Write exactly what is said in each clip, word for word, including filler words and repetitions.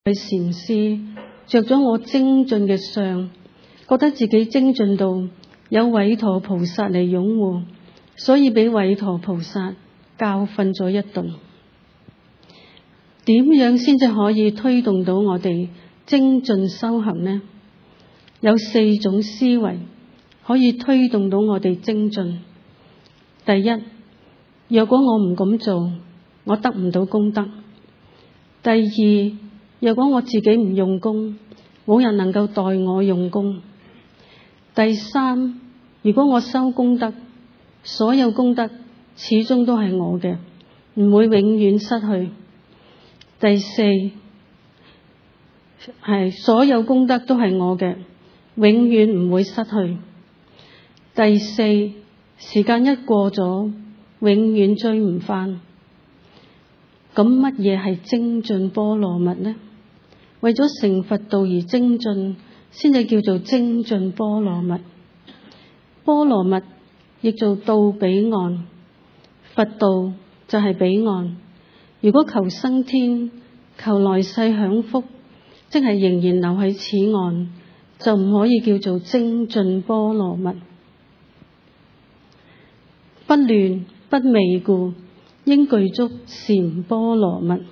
係禪師着咗我精進嘅相，覺得自己精進到有韋馱菩薩嚟擁護，所以俾韋馱菩薩教訓咗一頓。點樣先至可以推動到我哋精進修行呢？有四種思維可以推動到我哋精進。第一，若果我唔咁做，我得唔到功德。第二，若果我自己唔用功，冇人能夠代我用功。第三，如果我修功德，所有功德始終都係我嘅，唔會永遠失去。第四，係所有功德都係我嘅，永遠唔會失去。第四，時間一過咗，永遠追唔返。咁乜嘢係精進波羅蜜呢？為咗成佛道而精進，先至叫做精進波羅蜜。波羅蜜亦做到彼岸，佛道就係彼岸。如果求生天、求來世享福，即係仍然留喺此岸，就唔可以叫做精進波羅蜜。不亂不昧故，應具足禪波羅蜜。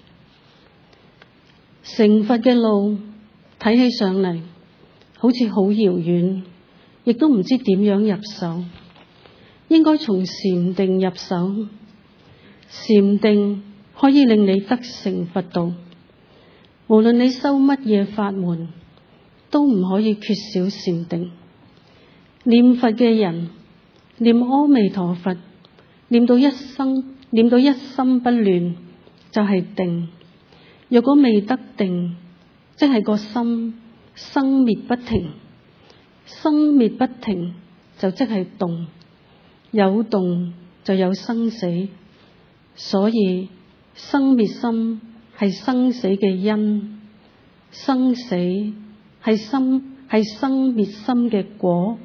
成佛嘅路睇起上嚟好似好遙遠，亦都唔知點樣入手。應該從禪定入手，禪定可以令你得成佛道。無論你修乜嘢法門，都唔可以缺少禪定。念佛嘅人，念阿彌陀佛，念到一生，念到一心不亂，就係定。若果未得定，即係個心生滅不停，生滅不停就即係動，有動就有生死，所以生滅心係生死嘅因，生死係心係生滅心嘅果。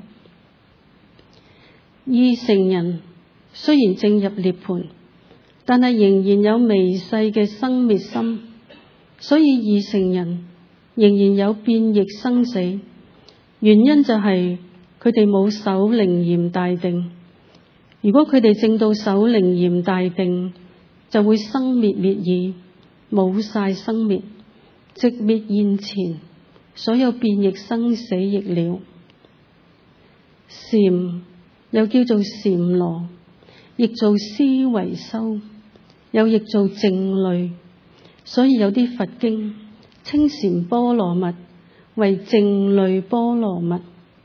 二乘人雖然正入涅槃，但係仍然有微細嘅生滅心，所以二乘人仍然有變易生死。原因就係佢哋冇守楞嚴大定。如果佢哋證到守楞嚴大定，就會生滅滅已，冇晒生滅，寂滅現前，所有變易生死亦了。禪又叫做禪羅，亦做思維修，又譯做靜慮，所以有啲佛經稱禪波羅蜜為靜慮波羅蜜。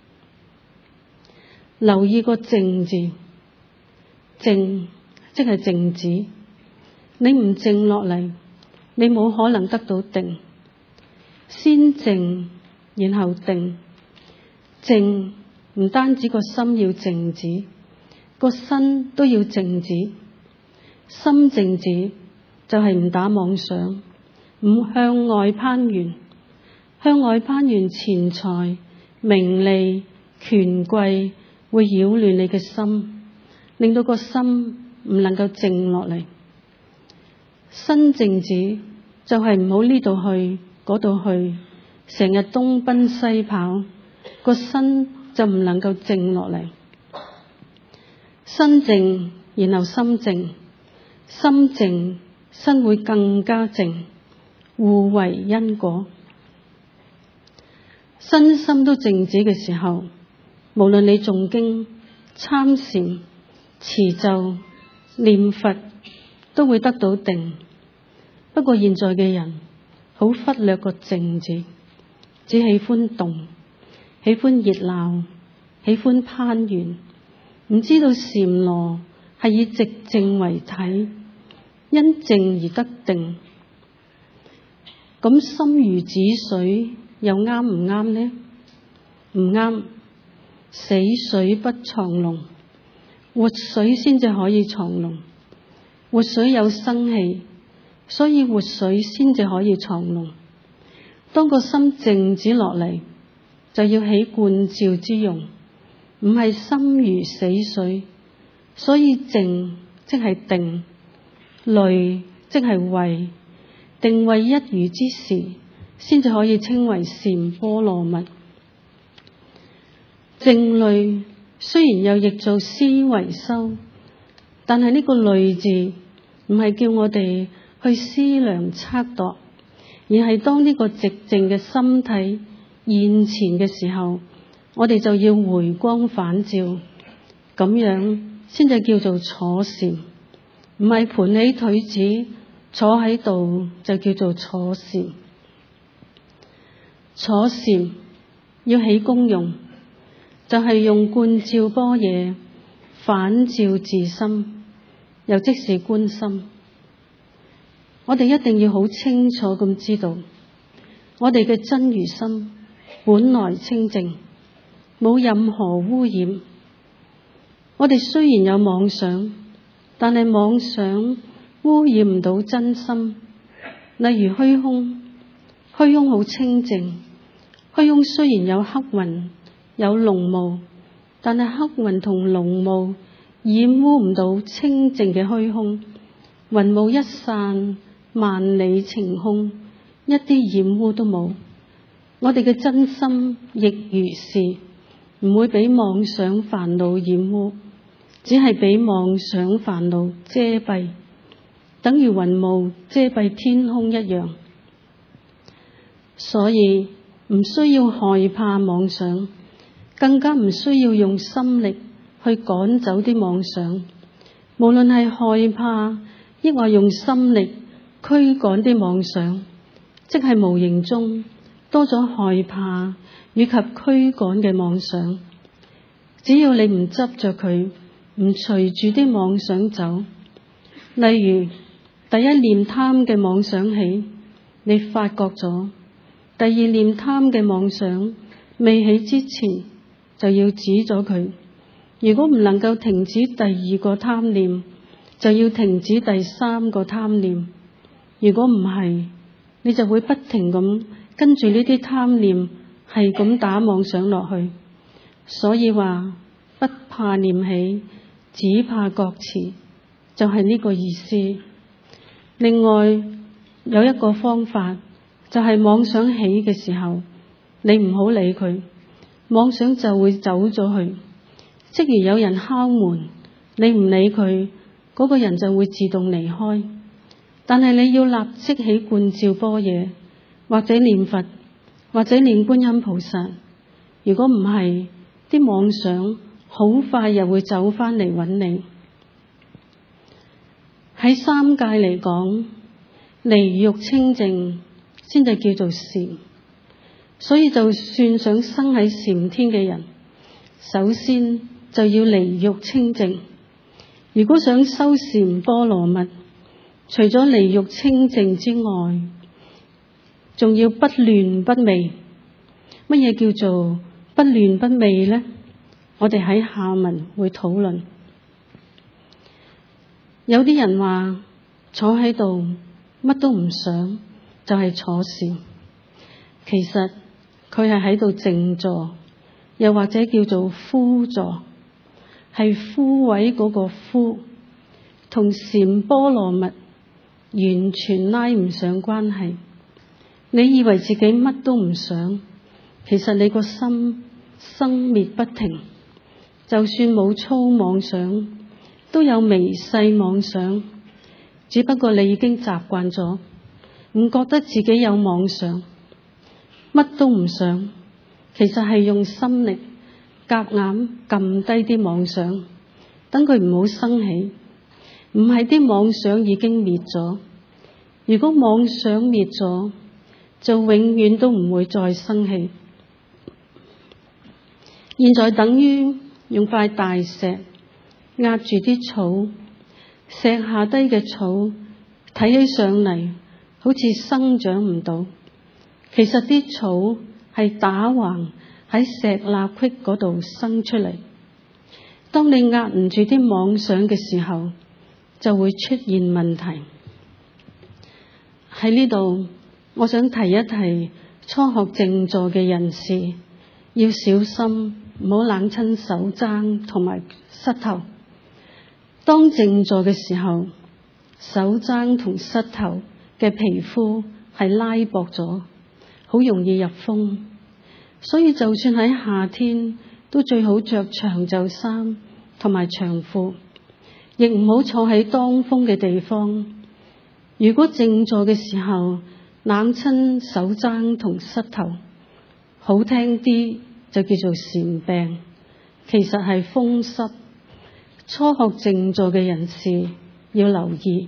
留意個靜字，靜即係靜止。你唔靜落嚟，你冇可能得到定。先靜，然後定。靜唔單止個心要靜止，個身都要靜止。心靜止就係唔打妄想，唔向外攀緣。向外攀緣錢財、名利、權貴，會擾亂你嘅心，令到個心唔能夠靜落嚟。身靜止就係唔好呢度去嗰度去，成日東奔西跑，個身就唔能夠靜落嚟。身靜，然後心靜，心靜，身會更加靜，互為因果。身心都靜止嘅時候，無論你誦經、參禪、持咒、念佛，都會得到定。不過現在嘅人好忽略個靜字，只喜歡動，喜歡熱鬧，喜歡攀緣，唔知道禪羅係以寂靜為體，因靜而得定。咁心如止水又啱唔啱呢？唔啱。死水不藏龍，活水先至可以藏龍。活水有生氣，所以活水先至可以藏龍。當個心靜止落嚟，就要起觀照之用，唔係心如死水。所以靜即係定，慮即係慧， 定位一隅之時，先至可以稱為禪波羅蜜。靜慮雖然又譯做思維修，但係呢個慮字唔係叫我哋去思量測度，而係當呢個寂靜嘅心體現前嘅時候，我哋就要回光返照，咁樣先至叫做坐禪，唔係盤起腿子坐喺度就叫做坐禪。坐禪要起功用，就係、是、用觀照般若反照自心，又即是觀心。我哋一定要好清楚咁知道，我哋嘅真如心本來清淨，冇任何污染。我哋雖然有妄想，但係妄想污染唔到真心。例如虛空，虛空好清淨，虛空雖然有黑雲有濃霧，但係黑雲同濃霧染污唔到清淨嘅虛空。雲霧一散，萬里晴空，一啲染污都冇。我哋嘅真心亦如是，唔會俾妄想煩惱染污，只係俾妄想煩惱遮蔽，等於雲霧遮蔽天空一樣。所以唔需要害怕妄想，更加唔需要用心力去趕走啲妄想。無論係害怕，抑或用心力驅趕啲妄想，即係無形中多咗害怕以及驅趕嘅妄想。只要你唔執着佢，唔隨住啲妄想走，例如第一念貪嘅妄想起，你發覺咗；第二念貪嘅妄想未起之前，就要止咗佢。如果唔能夠停止第二個貪念，就要停止第三個貪念。如果唔係，你就會不停咁跟住呢啲貪念係咁打妄想落去。所以話不怕念起，只怕覺遲，就係呢個意思。另外有一個方法，就係妄想起嘅時候，你唔好理佢，妄想就會走咗去。即如有人敲門，你唔理佢，嗰個人就會自動離開。但係你要立即起觀照般若，或者念佛，或者念觀音菩薩。如果唔係，啲妄想好快又會走翻嚟揾你。喺三界嚟講，離欲清淨先至叫做禪。所以就算想生喺禪天嘅人，首先就要離欲清淨。如果想修禪波羅蜜，除咗離欲清淨之外，仲要不亂不昧。乜嘢叫做不亂不昧呢？我哋喺下文會討論。有啲人話坐喺度乜都唔想，就係坐禪。其實佢係喺度靜坐，又或者叫做枯坐，係枯萎嗰個枯，同禪波羅蜜完全拉唔上關係。你以為自己乜都唔想，其實你個心生滅不停。就算冇粗妄想，都有微細妄想，只不過你已經習慣咗，唔覺得自己有妄想，乜都唔想。其實係用心力夾硬撳低啲妄想，等佢唔好生起。唔係啲妄想已經滅咗，如果妄想滅咗，就永遠都唔會再生起。現在等於用塊大石壓住啲草，石下低嘅草睇起上嚟好似生長唔到，其實啲草係打橫喺石罅隙嗰度生出嚟。當你壓唔住啲妄想嘅時候，就會出現問題。喺呢度，我想提一提初學靜坐嘅人士，要小心唔好冷親手踭同埋膝頭。當靜坐嘅時候，手踭同膝頭嘅皮膚係拉薄咗，好容易入風，所以就算喺夏天都最好着長袖衫同埋長褲，亦唔好坐喺當風嘅地方。如果靜坐嘅時候冷親手踭同膝頭，好聽啲就叫做禪病，其實係風濕。初學靜坐嘅人士要留意。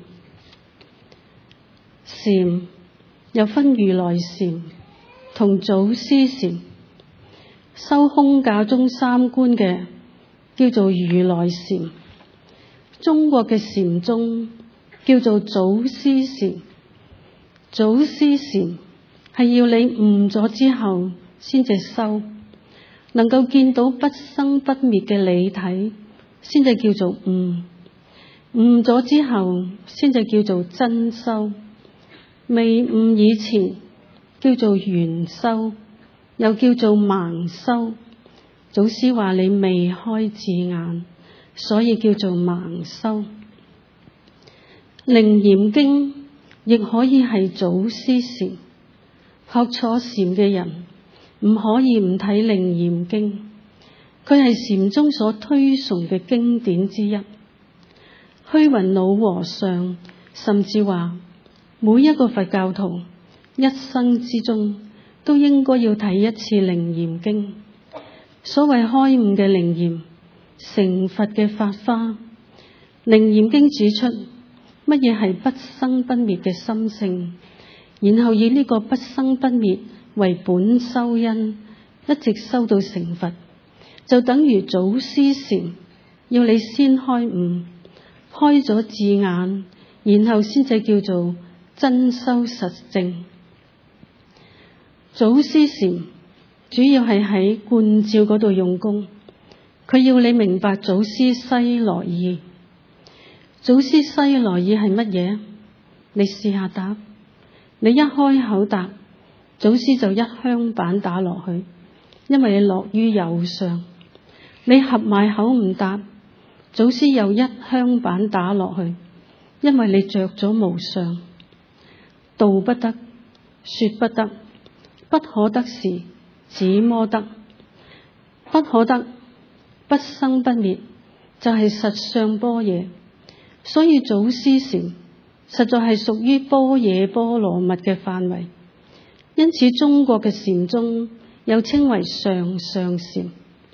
禪又分如來禪同祖師禪，修空假中三觀嘅叫做如來禪，中國嘅禪宗叫做祖師禪。祖師禪係要你悟咗之後先至修，能夠見到不生不滅嘅理體，先至叫做悟。悟咗之後先至叫做真修。未悟以前叫做緣修，又叫做盲修。祖師話你未開智眼，所以叫做盲修。楞嚴經亦可以係祖師禪，學錯禪嘅人唔可以唔睇楞嚴經，佢係禪宗所推崇嘅經典之一。虛雲老和尚甚至話，每一個佛教徒一生之中都應該要睇一次楞嚴經。所謂開悟嘅楞嚴，成佛嘅法花。楞嚴經指出乜嘢係不生不滅嘅心性，然後以呢個不生不滅為本修因，一直修到成佛，就等於祖師禪，要你先開悟，開咗智眼，然後先至叫做真修實證。祖師禪主要係喺觀照嗰度用功，佢要你明白祖師西來意。祖師西來意係乜嘢？你試下答。你一開口答，祖師就一香板打落去，因為你落於有相。你合埋口唔答，祖師又一香板打落去，因為你着咗無相。道不得，說不得，不可得時，止麼得？不可得，不生不滅，就係實相般若。所以祖師禪實在係屬於般若波羅蜜嘅範圍，因此中國嘅禪宗又稱為上上禪。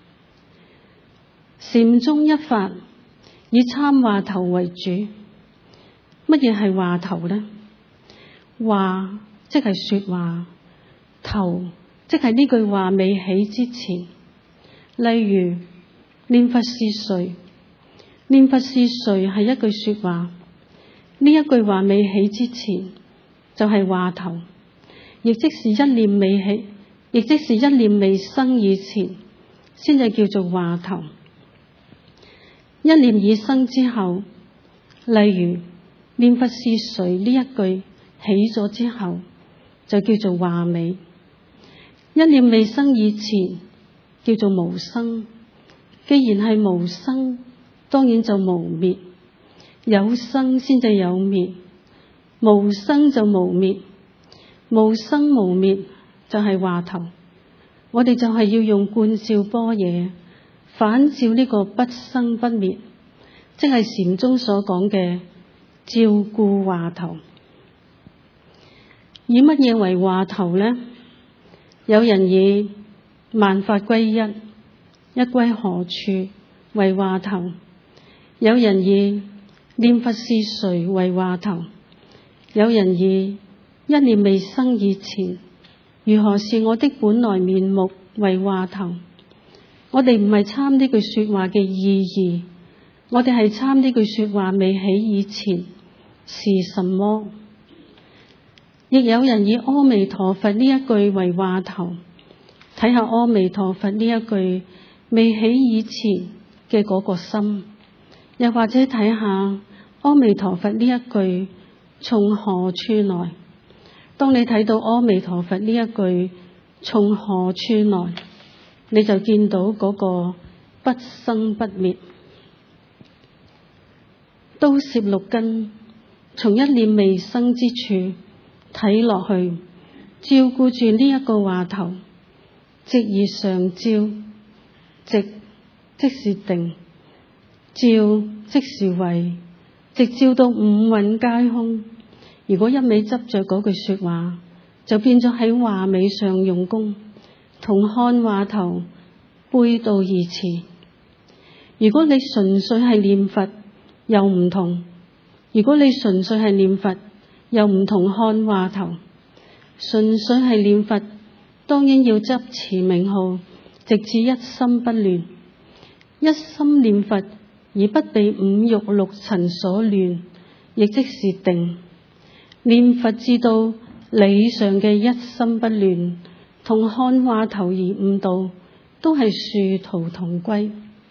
禪宗一法以參話頭為主。乜嘢係話頭呢？話即係說話，頭即係呢句話未起之前。例如念佛是誰？念佛是誰係一句說話，呢一句話未起之前就係話頭，亦即是一念未起，亦即是一念未生以前，先至叫做話頭。一念已生之後，例如念佛是誰呢一句起咗之後，就叫做話尾。一念未生以前叫做無生，既然係無生，當然就無滅。有生先至有滅，無生就無滅，無生無滅就係話頭。我哋就係要用觀照般若，反照呢個不生不滅，即係禪宗所講嘅照顧話頭。以乜嘢為話頭呢？有人以萬法歸一，一歸何處為話頭；有人以念佛是誰為話頭；有人以一念未生以前，如何是我的本來面目為話頭。我哋唔係參呢句說話嘅意義，我哋係參呢句說話未起以前是什麼。亦有人以阿彌陀佛呢一句為話頭，睇下阿彌陀佛呢一句未起以前嘅嗰個心，又或者睇下阿彌陀佛呢一句從何處來。當你睇到阿彌陀佛呢一句從何處來，你就見到嗰個不生不滅。刀攝六根，從一念未生之處睇落去，照顧住呢一個話頭，直而上照，直即是定，照即是慧，直照到五蘊皆空。如果一味執着嗰句說話，就變咗喺話尾上用功，同看話頭背道而馳。如果你純粹係念佛，又唔同；如果你純粹係念佛，又唔同看話頭。純粹係念佛，當然要執持名號，直至一心不亂。一心念佛而不被五欲六塵所亂，亦即是定。念佛至到理上嘅一心不亂，同看話頭而悟道，都係殊途同歸。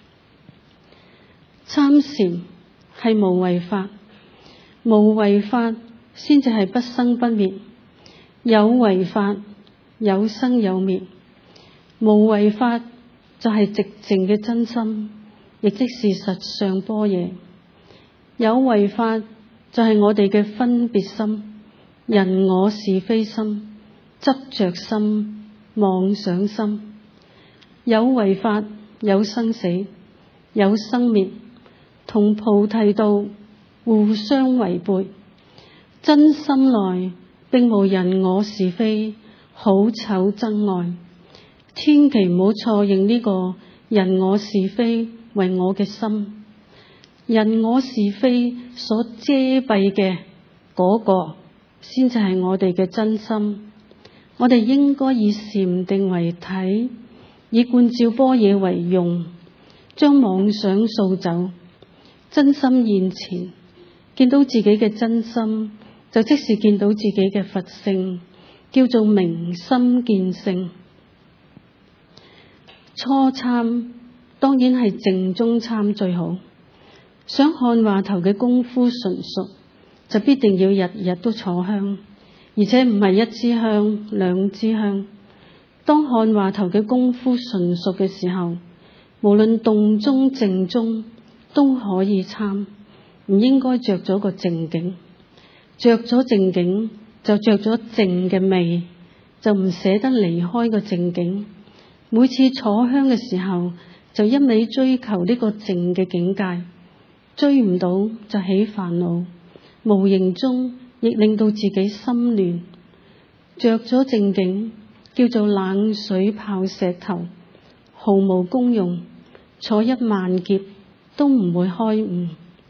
參禪係無為法，無為法先至係不生不滅，有為法有生有滅。無為法就係寂靜嘅真心，亦即是實相般若。有為法就係我哋嘅分別心、人我是非心、執着心、妄想心。有為法有生死，有生滅，同菩提道互相違背。真心內並無人我是非、好醜憎愛。千祈唔好錯認呢個人我是非為我嘅心。人我是非所遮蔽嘅嗰個，先至係我哋嘅真心。我哋應該以禪定為體，以觀照般若為用，將妄想掃走，真心現前，見到自己嘅真心，就即是見到自己嘅佛性，叫做明心見性。初參當然係靜中參最好。想看話頭嘅功夫純熟，就必定要日日都坐香，而且唔係一支香、兩支香。當看話頭嘅功夫純熟嘅時候，無論動中靜中都可以參，唔應該着咗個靜境。着咗靜境就着咗靜嘅味，就唔捨得離開個靜境。每次坐香嘅時候，就一味追求呢個靜嘅境界。追唔到就起煩惱，無形中亦令到自己心亂。着咗正境叫做冷水泡石頭，毫無功用，坐一萬劫都唔會開悟。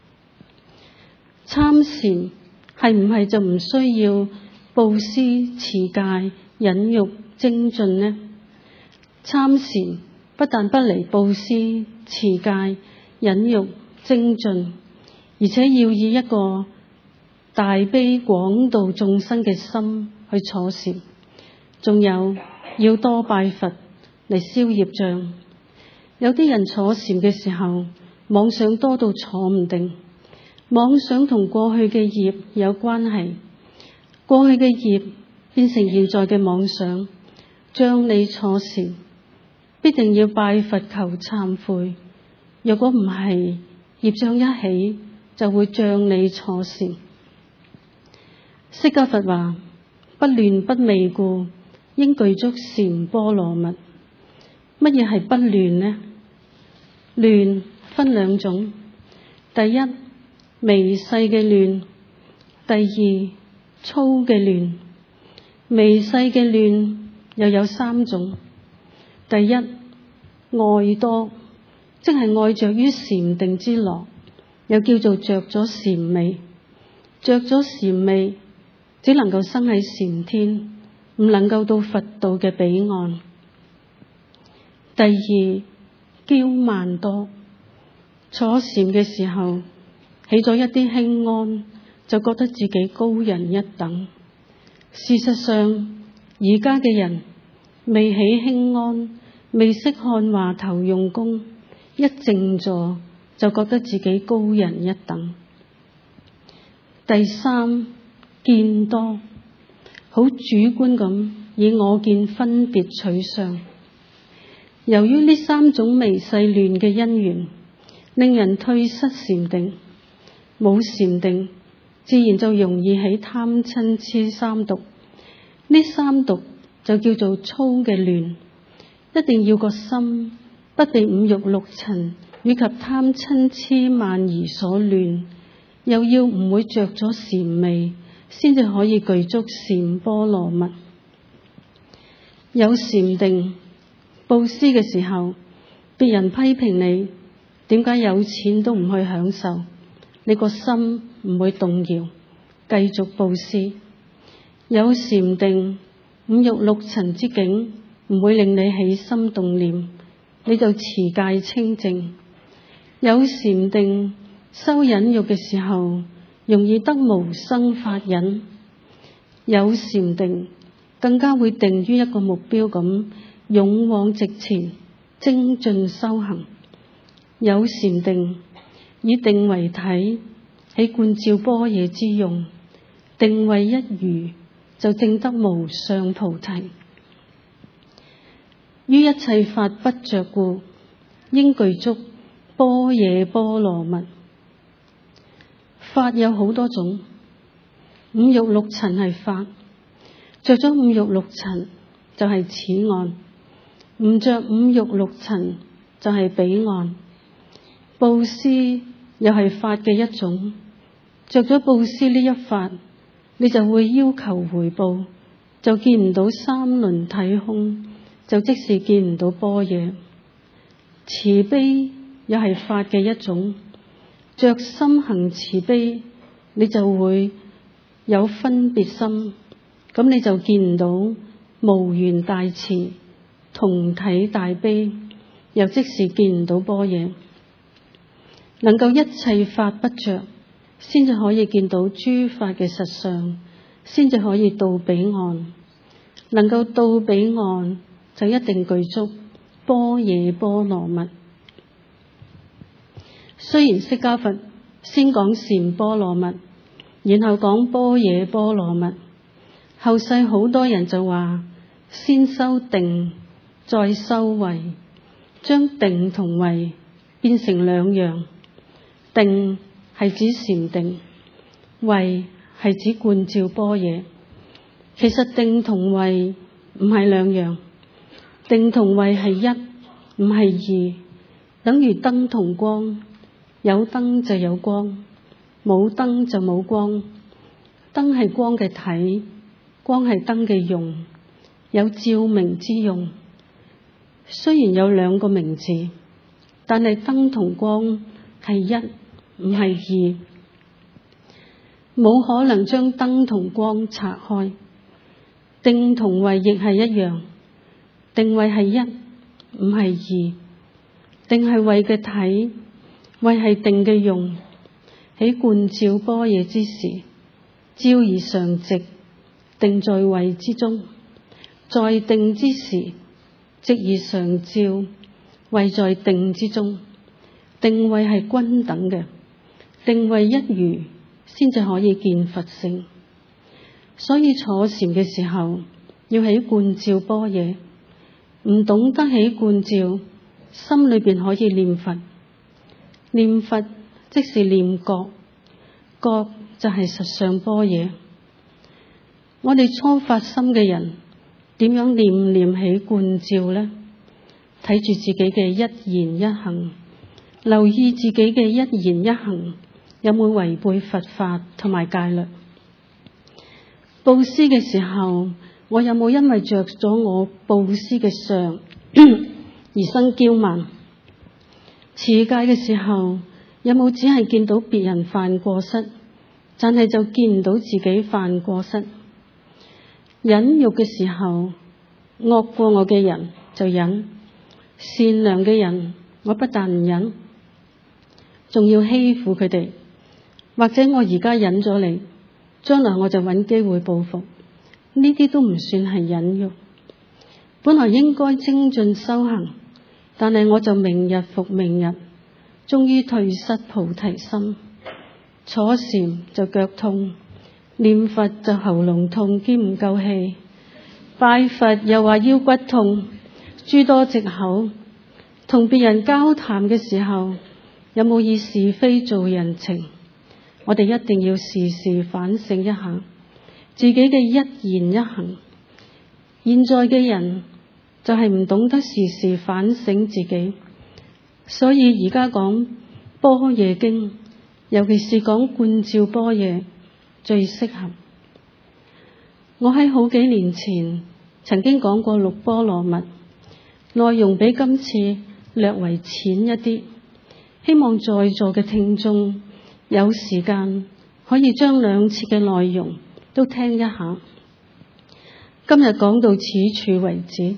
參禪係唔係就唔需要布施、持戒、忍辱、精進呢？參禪不但不離布施、持戒、忍辱、精進，而且要以一個大悲廣度眾生嘅心去坐禪，仲有要多拜佛嚟消業障。有啲人坐禪嘅時候，妄想多到坐唔定，妄想同過去嘅業有關係，過去嘅業變成現在嘅妄想，將你坐禪，必定要拜佛求懺悔。若果唔係，業障一起就會將你坐禪。釋迦佛話：不亂不昧故，應具足禪波羅蜜。乜嘢係不亂呢？亂分兩種，第一微細嘅亂，第二粗嘅亂。微細嘅亂又有三種，第一愛多，即係愛着於禪定之樂，又叫做着咗禪味。着咗禪味，只能夠生喺禪天，唔能夠到佛道嘅彼岸。第二驕慢多，坐禪嘅時候起咗一啲輕安，就覺得自己高人一等。事實上，而家嘅人未起輕安，未識看話頭用功，一靜坐就覺得自己高人一等。第三見多，好主觀咁以我見分別取相。由於呢三種微細亂嘅因緣，令人退失禪定，冇禪定自然就容易起貪嗔癡三毒。呢三毒就叫做粗嘅亂，一定要個心不被五欲六塵以及貪嗔癡慢疑所亂，又要唔會着咗禪味，先至可以具足禪波羅蜜。有禪定布施嘅時候，別人批評你點解有錢都唔去享受，你個心唔會動搖，繼續布施。有禪定，五欲六塵之境唔會令你起心動念，你就持戒清淨。有禪定，修忍辱嘅時候容易得無生法忍。有禪定，更加會定於一個目標咁勇往直前，精進修行。有禪定，以定為體，喺觀照般若之用，定位一如，就證得無上菩提。於一切法不着故，應具足般若波羅蜜。法有好多種，五欲六塵係法，着咗五欲六塵就係此岸，唔着五欲六塵就係彼岸。布施又係法嘅一種，着咗布施呢一法，你就會要求回報，就見唔到三輪體空，就即是見唔到般若。慈悲又係法嘅一種，着心行慈悲，你就會有分別心，咁你就見唔到無緣大慈，同體大悲，又即是見唔到般若。能夠一切法不着，先至可以見到諸法嘅實相，先至可以到彼岸。能夠到彼岸，就一定具足般若波羅蜜。雖然釋迦佛先講禪波羅蜜，然後講般若波羅蜜，後世好多人就話先修定，再修慧，將定同慧變成兩樣。定係指禪定，慧係指觀照般若。其實定同慧唔係兩樣，定同慧係一，唔係二，等於燈同光，有燈就有光，冇燈就冇光。燈係光嘅體，光係燈嘅用，有照明之用。雖然有兩個名字，但係燈同光係一，唔係二，冇可能將燈同光拆開。定同慧亦係一樣，定慧係一，唔係二。定係慧嘅體，慧係定嘅用。喺觀照般若之時，照而常寂，定在慧之中；在定之時，寂而常照，慧在定之中。定慧係均等嘅，定慧一如，先至可以見佛性。所以坐禪嘅時候，要喺觀照般若。唔懂得喺觀照，心裏邊可以念佛。念佛即是念覺，覺就係實相般若。我哋初發心嘅人，點樣念念起觀照呢？睇住自己嘅一言一行，留意自己嘅一言一行有冇違背佛法同埋戒律。布施嘅時候，我有冇因為着咗我布施嘅相而生驕慢？持戒嘅時候，有冇只係見到別人犯過失，但係就見唔到自己犯過失？忍辱嘅時候，惡過我嘅人就忍，善良嘅人我不但唔忍，仲要欺負佢哋。或者我而家忍咗你，將來我就揾機會報復，呢啲都唔算係忍辱。本來應該精進修行，但係我就明日復明日，終於退失菩提心。坐禪就腳痛，念佛就喉嚨痛兼唔夠氣，拜佛又話腰骨痛，諸多藉口。同別人交談嘅時候，有冇以是非做人情？ 我哋一定要時時反省一下自己嘅一言一行。現在嘅人就係唔懂得時時反省自己，所以而家講般若經，尤其是講觀照般若最適合。我喺好幾年前曾經講過六波羅蜜，內容比今次略為淺一啲，希望在座嘅聽眾有時間可以將兩次嘅內容都聽一下。今日講到此處為止。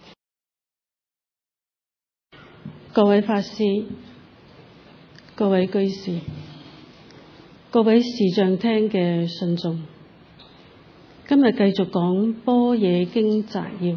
各位法師、各位居士、各位視像廳嘅信眾，今日繼續講般若經摘要。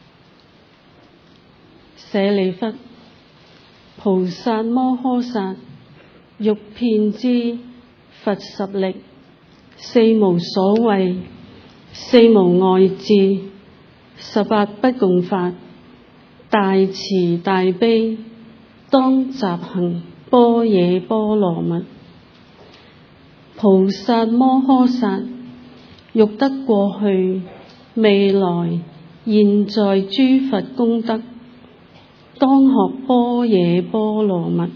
舍利弗，菩薩摩訶薩欲遍知佛十力，四無所畏，四無礙智，十八不共法，大慈大悲，當習行般若波羅蜜。菩薩摩訶薩欲得過去、未來、現在諸佛功德，當學般若波羅蜜。呢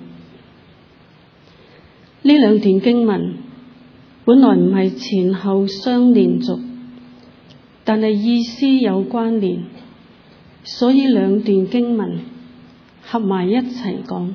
兩段經文本來唔係前後相連續，但係意思有關聯，所以兩段經文合埋一齊講。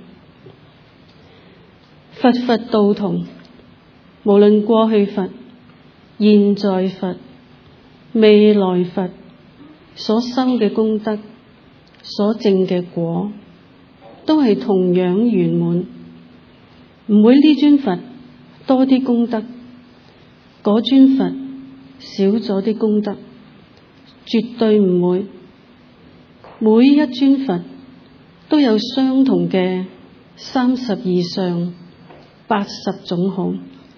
佛佛道同，無論過去佛、現在佛、未來佛所修嘅功德、所證嘅果，都係同樣圓滿，唔會呢尊佛多啲功德，嗰尊佛少咗啲功德，絕對唔會。每一尊佛都有相同嘅三十以上八十種好，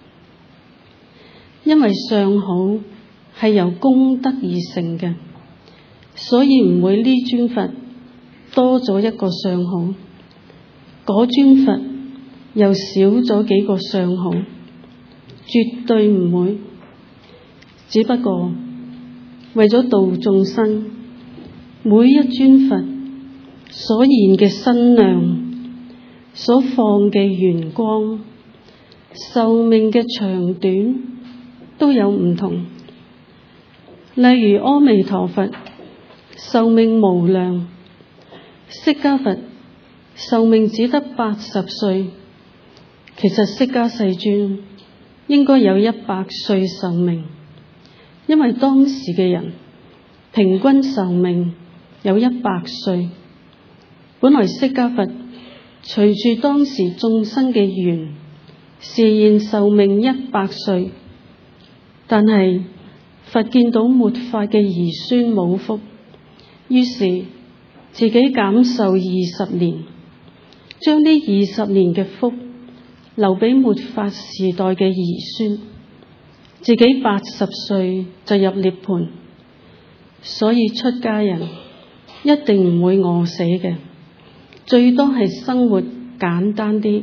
因為相好係由功德而成嘅，所以唔會呢尊佛多咗一個相好，嗰尊佛又少咗幾個相好，絕對唔會。只不過為咗度眾生，每一尊佛所現嘅身量、所放嘅圓光、壽命嘅長短都有唔同。例如阿彌陀佛壽命無量，釋迦佛壽命只得八十歲，其實釋迦世尊應該有一百歲壽命，因為當時嘅人平均壽命有一百歲。本來釋迦佛隨住當時眾生嘅緣，示現壽命一百歲，但係佛見到末法嘅兒孫冇福，於是自己減壽二十年，將呢二十年嘅福留俾末法時代嘅兒孫，自己八十歲就入涅槃。所以出家人一定唔會餓死嘅，最多係生活簡單啲。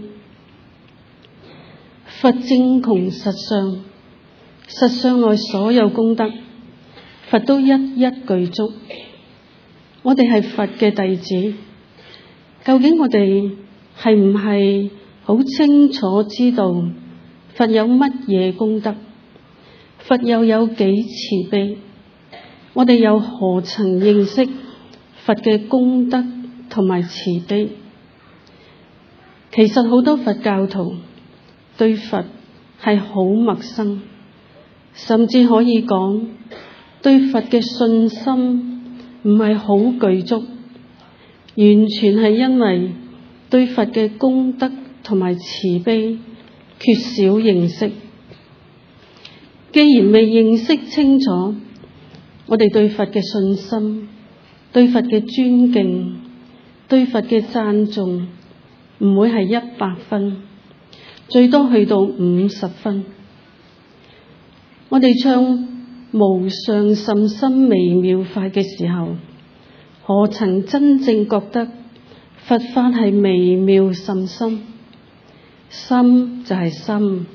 佛正窮實相，實相內所有功德，佛都一一具足。我哋係佛嘅弟子，究竟我哋係唔係好清楚知道佛有乜嘢功德？佛又有幾慈悲？我哋又何曾認識佛嘅功德同埋慈悲？其實好多佛教徒對佛係好陌生，甚至可以講對佛嘅信心唔係好具足，完全係因為對佛嘅功德同埋慈悲缺少認識。既然未認識清楚，我哋對佛嘅信心、對佛嘅尊敬、對佛嘅讚頌唔會係一百分，最多去到五十分。我哋唱無上甚深微妙法嘅時候，何曾真正覺得佛法係微妙甚深？深就係深，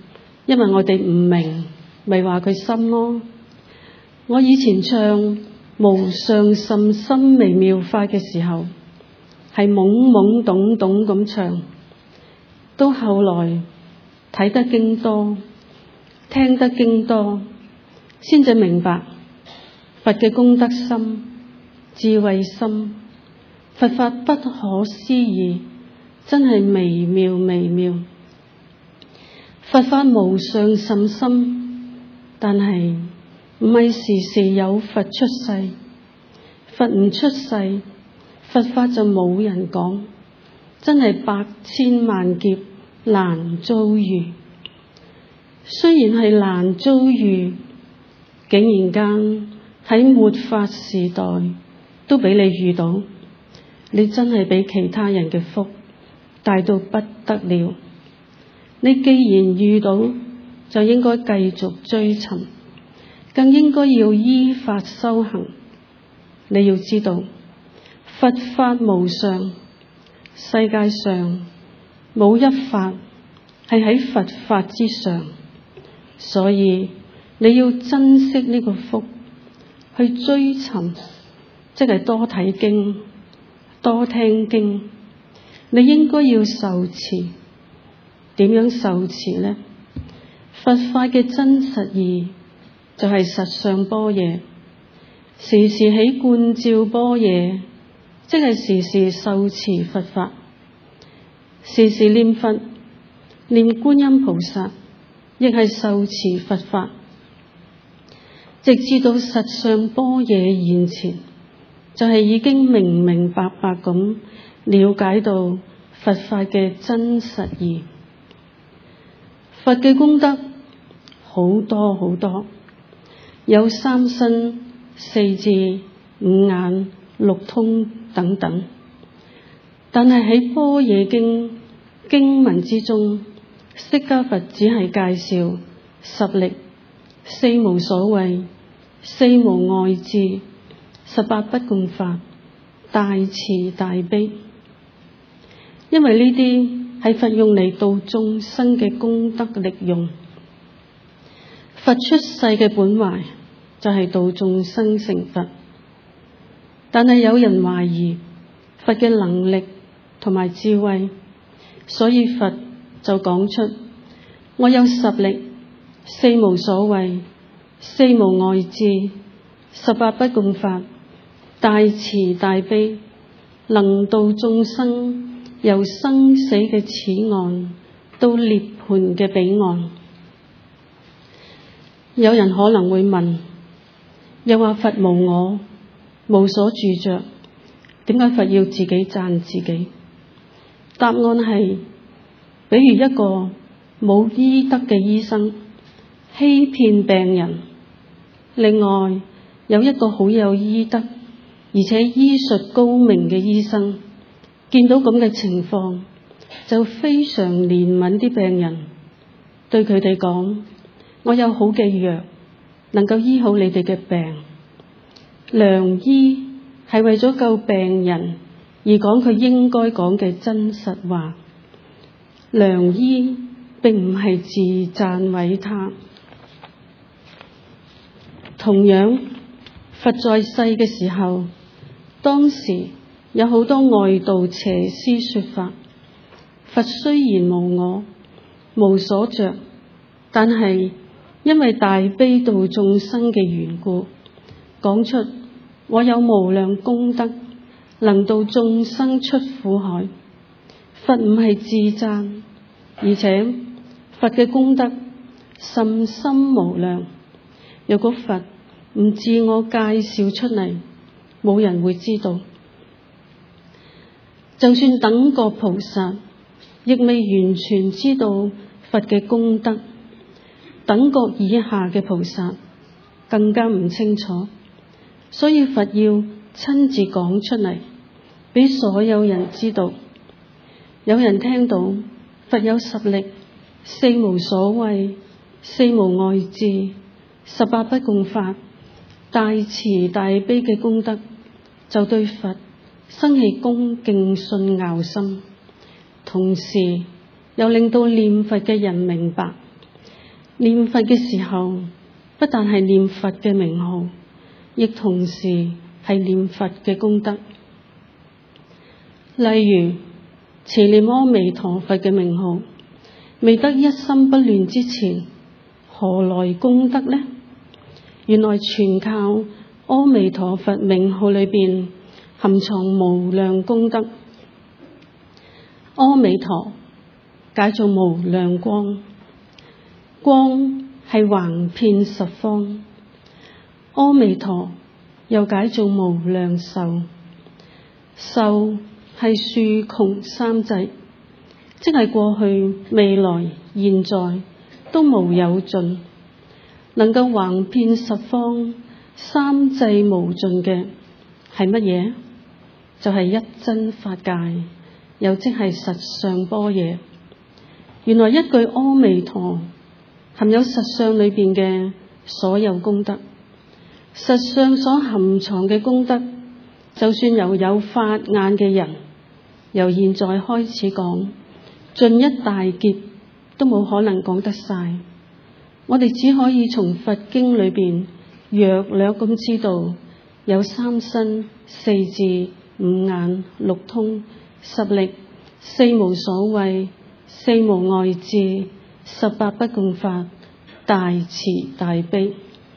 因為我哋唔明，咪話佢深咯。我以前唱無上甚深微妙法嘅時候，係懵懵懂懂咁唱，到後來睇得經多，聽得經多，先至明白佛嘅功德深，智慧深，佛法不可思議，真係微妙微妙。佛法無上甚深，但係唔係時時有佛出世，佛唔出世，佛法就冇人講，真係百千萬劫難遭遇。雖然係難遭遇，竟然間喺末法時代都俾你遇到，你真係比其他人嘅福大到不得了。你既然遇到，就應該繼續追尋，更應該要依法修行。你要知道，佛法無上，世界上冇一法係喺佛法之上，所以你要珍惜呢個福，去追尋，即係多睇經，多聽經。你應該要受持。點樣受持呢？佛法嘅真實義就係實相般若，時時起觀照般若，即係時時受持佛法，時時念佛、念觀音菩薩，亦係受持佛法，直至到實相般若現前，就係已經明明白白咁了解到佛法嘅真實義。佛嘅功德好多好多，有三身、四智、五眼、六通等等。但係喺般若經經文之中，釋迦佛只係介紹十力、四無所畏、四無礙智、十八不共法、大慈大悲。因為呢啲係佛用嚟度眾生嘅功德力用。佛出世嘅本懷就係度眾生成佛，但係有人懷疑佛嘅能力同埋智慧，所以佛就講出：我有十力、四無所畏、四無礙智、十八不共法、大慈大悲，能度眾生由生死嘅此岸到涅槃嘅彼岸。有人可能會問，又話佛無我，無所住着，點解佛要自己讚自己？答案係，比如一個冇醫德嘅醫生欺騙病人，另外有一個好有醫德而且醫術高明嘅醫生，見到咁嘅情況，就非常憐憫啲病人，對佢哋講：我有好嘅藥，能夠醫好你哋嘅病。良醫係為咗救病人而講佢應該講嘅真實話，良醫並唔係自讚毀他。同樣，佛在世嘅時候，當時有好多外道邪師說法，佛雖然無我，無所着，但係因為大悲度眾生嘅緣故，講出我有無量功德，能度眾生出苦海。佛唔係自讚，而且佛嘅功德甚深無量。如果佛唔自我介紹出嚟，冇人會知道。就算等覺菩薩，亦未完全知道佛嘅功德。等覺以下嘅菩薩更加唔清楚，所以佛要親自講出嚟，俾所有人知道。有人聽到佛有十力、四無所畏、四無礙智、十八不共法、大慈大悲嘅功德，就對佛生起恭敬信拗心，同時又令到念佛嘅人明白念佛嘅時候，不但係念佛嘅名號，亦同時係念佛嘅功德。例如持念阿彌陀佛嘅名號，未得一心不亂之前，何來功德呢？原來全靠阿彌陀佛名號裏邊含藏無量功德。阿彌陀解做無量光，光係橫遍十方。阿彌陀又解做無量壽，壽係豎窮三際，即係過去、未來、現在都無有盡，能夠橫遍十方三際無盡嘅係乜嘢？就係、是、一真法界，又即係實相般若。原來一句阿彌陀含有實相裏邊嘅所有功德，實相所含藏嘅功德，就算由有法眼嘅人，由現在開始講，盡一大劫都冇可能講得晒。我哋只可以從佛經裏邊略略咁知道，有三身、四智、五眼、六通、十力、四無所畏、四無礙智、十八不共法、大慈大悲。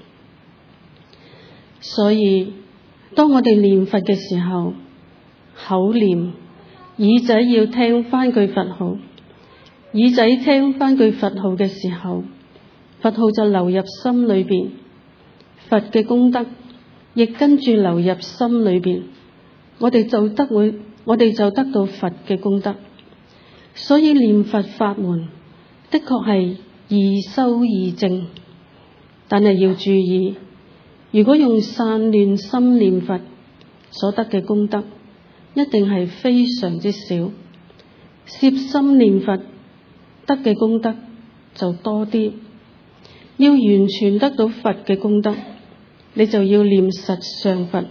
所以當我哋念佛嘅時候，口念，耳仔要聽翻句佛號，耳仔聽翻句佛號嘅時候，佛號就流入心裏邊，佛嘅功德亦跟住流入心裏邊，我哋就得會，我哋就得到佛嘅功德。所以念佛法門的確係易修易證，但係要注意，如果用散亂心念佛所得嘅功德，一定係非常之少。攝心念佛得嘅功德就多啲。要完全得到佛嘅功德，你就要念實相佛。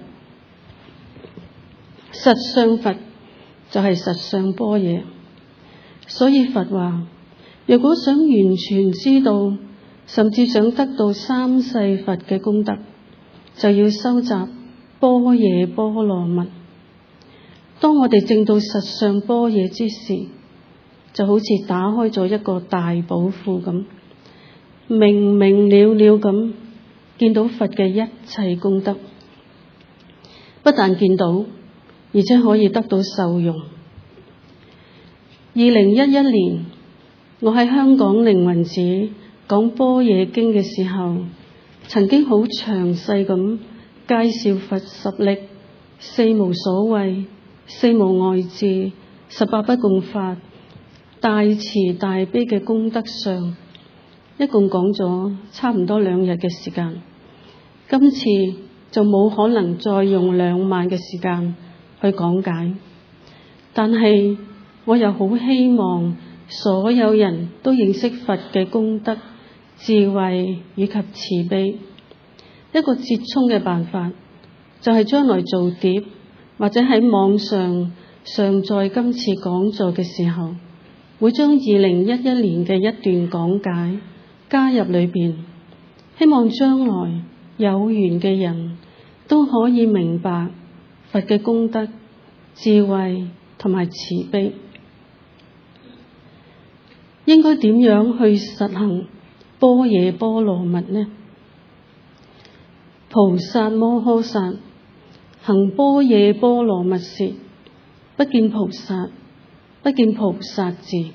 實相佛就係實相般若。所以佛話，如果想完全知道，甚至想得到三世佛嘅功德，就要收集般若波羅蜜。當我哋證到實相般若之時，就好似打開咗一個大寶庫咁，明明了了咁見到佛嘅一切功德，不但見到，而且可以得到受用。二零一一年，我喺香港靈雲寺講般若經嘅時候，曾經好詳細咁介紹佛十力、四無所畏、四無礙智、十八不共法、大慈大悲嘅功德上，一共講咗差唔多兩日嘅時間。今次就冇可能再用兩晚嘅時間去講解，但係我又好希望所有人都認識佛嘅功德、智慧以及慈悲。一個折衷嘅辦法就係將來做碟或者喺網上上載今次講座嘅時候，會將二零一一年嘅一段講解加入裏邊，希望將來有緣嘅人都可以明白佛嘅功德、智慧同埋慈悲。應該點樣去實行般若波羅蜜呢？菩薩摩訶薩行般若波羅蜜時，不見菩薩，不見菩薩字。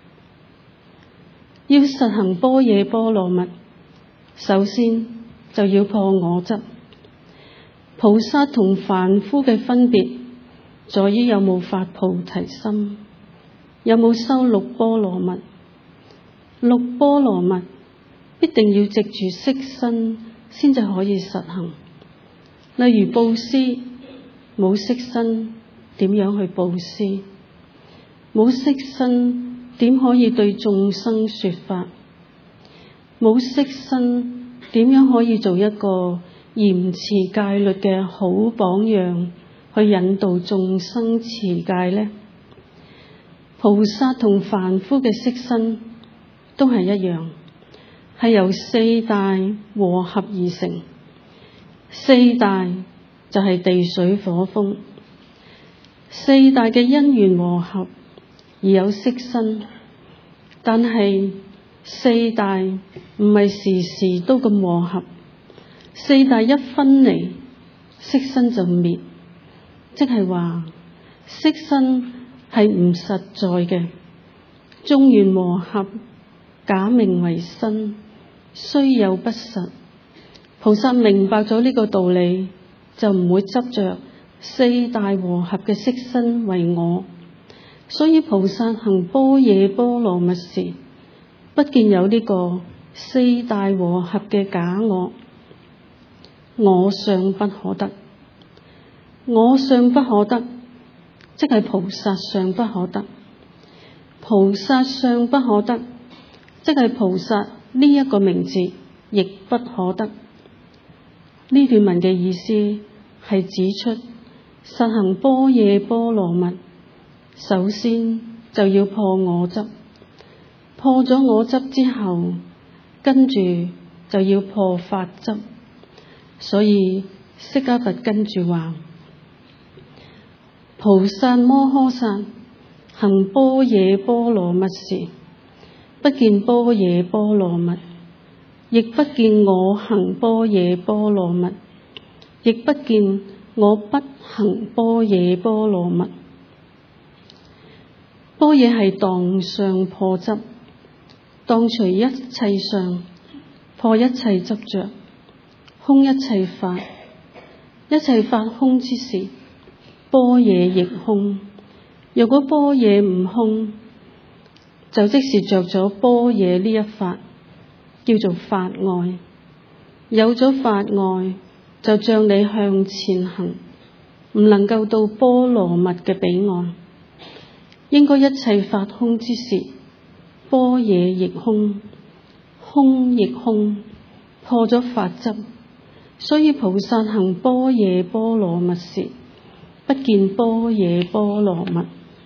要實行般若波羅蜜，首先就要破我執。菩薩同凡夫嘅分別，在於有冇發菩提心，有冇修六波羅蜜。六波羅蜜必定要藉住色身先至可以實行。例如布施，冇色身點樣去布施？冇色身點可以對眾生說法？冇色身點樣可以做一個嚴持戒律嘅好榜樣，去引導眾生持戒呢？菩薩同凡夫嘅色身都係一樣， 係由四大和合而成。四大就係地水火風，四大嘅因緣和合而有色身，但係四大唔係時時都咁和合，四大一分離，色身就滅，即係話色身係唔實在嘅，眾緣和合，假名為身，雖有不實。菩薩明白咗呢個道理，就唔會執着四大和合嘅色身為我。所以菩薩行般若波羅蜜時，不見有呢個四大和合嘅假我。我相不可得，我相不可得，即係菩薩相不可得。菩薩相不可得，即係菩薩呢一個名字亦不可得。呢段文嘅意思係指出，實行般若波羅蜜，首先就要破我執，破咗我執之後，跟住就要破法執。所以釋迦佛跟住話：菩薩摩訶薩行般若波羅蜜時，不見般若波羅蜜，亦不見我行般若波羅蜜，亦不見我不行般若波羅蜜。般若係蕩相破執，蕩除一切相，破一切執着，空一切法。一切法空之時，般若亦空。如果般若唔空，就即是着咗般若呢一法，叫做法外。有咗法外，就像你向前行，唔能夠到波羅蜜嘅彼岸。應該一切法空之時，般若亦空，空亦空，破咗法執。所以菩薩行般若波羅蜜時，不見般若波羅蜜。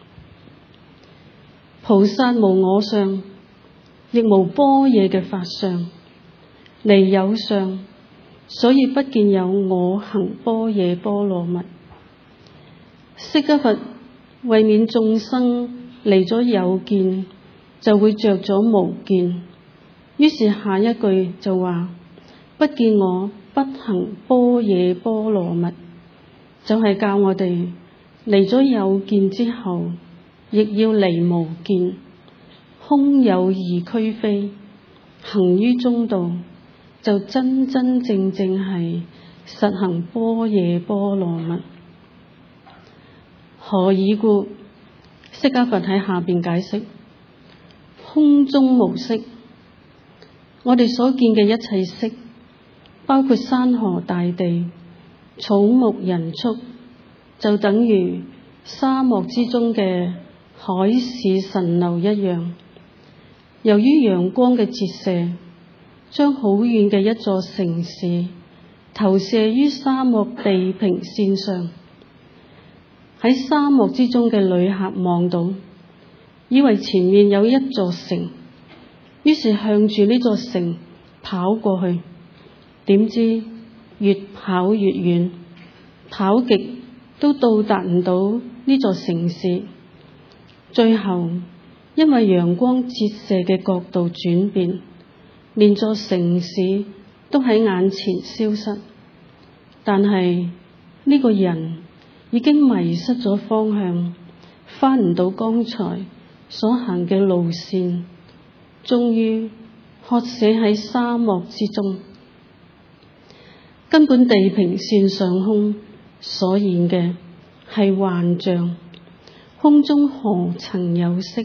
菩薩無我相，亦無般若嘅法相，離有相，所以不見有我行般若波羅蜜。釋迦佛為免眾生離咗有見，就會着咗無見，於是下一句就話：不見我不行般若波羅蜜，就係、是、教我哋離咗有見之後，亦要離無見，空有二俱非，行於中道，就真真正正係實行般若波羅蜜。何以故？釋迦佛喺下邊解釋：空中無色，我哋所見嘅一切色，包括山河大地、草木人畜，就等於沙漠之中嘅海市蜃樓一樣。由於陽光嘅折射，將好遠嘅一座城市投射於沙漠地平線上。喺沙漠之中嘅旅客望到，以為前面有一座城，於是向住呢座城跑過去。點知越跑越遠，跑極都到達唔到呢座城市。最後因為陽光折射嘅角度轉變，連座城市都喺眼前消失。但係呢個人已經迷失咗方向，返唔到剛才所行嘅路線，終於渴死喺沙漠之中。根本地平線上空所現嘅係幻象，空中何曾有色？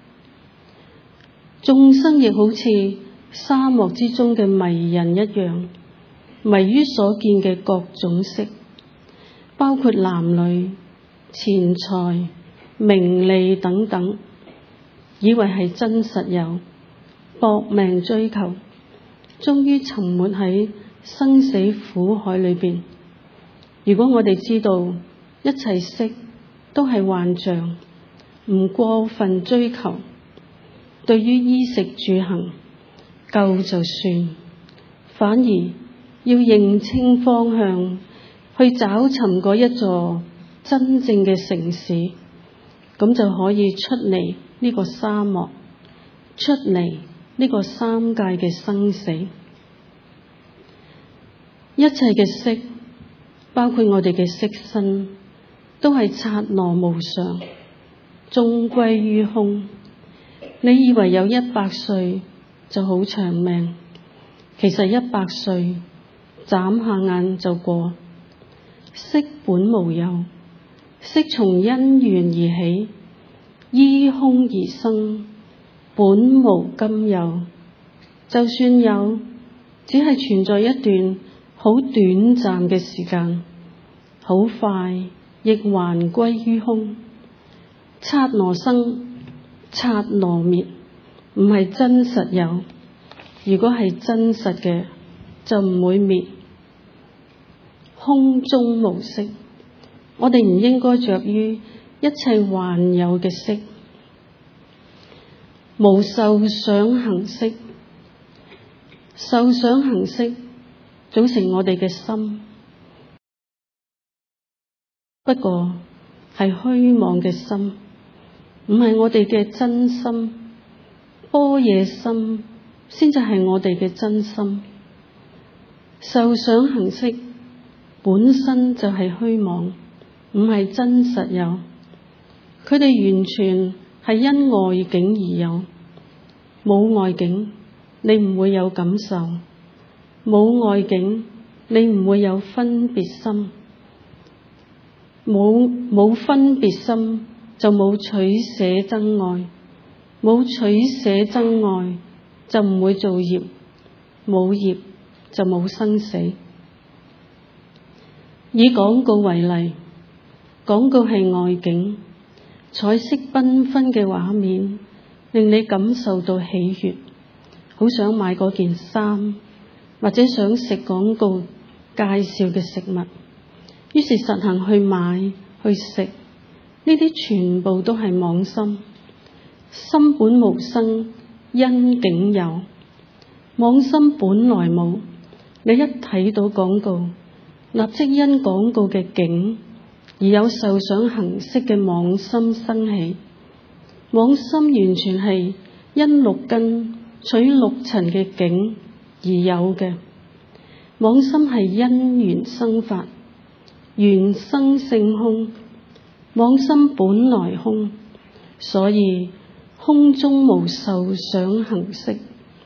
眾生亦好似沙漠之中嘅迷人一樣，迷於所見嘅各種色，包括男女、錢財、名利等等，以為係真實有，搏命追求，終於沉沒喺生死苦海裏邊。如果我哋知道一切色都係幻象，唔過分追求，對於衣食住行夠就算，反而要認清方向，去找尋嗰一座真正嘅城市，咁就可以出嚟呢個沙漠，出嚟呢個三界嘅生死。一切嘅色，包括我哋嘅色身，都係剎那無常，終歸於空。你以為有一百歲就好長命，其實一百歲眨下眼就過。色本無有，色從因緣而起，依空而生，本無今有。就算有，只係存在一段好短暫嘅時間，好快亦還歸於空。剎那生，剎那滅，唔係真實有。如果係真實嘅，就唔會滅。空中無色，我哋唔應該着於一切幻有嘅色。無受想行識，受想行識組成我哋嘅心，不過係虛妄嘅心，唔係我哋嘅真心。般若心先至係我哋嘅真心。受想行識本身就係虛妄，唔係真實有。佢哋完全係因外境而有，冇外境你唔會有感受，冇外境你唔會有分別心，冇冇分別心就冇取捨憎愛，冇取捨憎愛就唔會造業，冇業就冇生死。以廣告為例，廣告係外景，彩色繽紛嘅畫面令你感受到喜悅，好想買嗰件衫，或者想食廣告介紹嘅食物，於是實行去買去食。呢啲全部都係妄心。心本無生，因境有。妄心本來冇，你一睇到廣告，立即因廣告嘅境而有受想行識嘅妄心生起。妄心完全係因六根取六塵嘅境而有嘅。妄心係因緣生法，緣生性空。妄心本來空，所以空中無受想行識。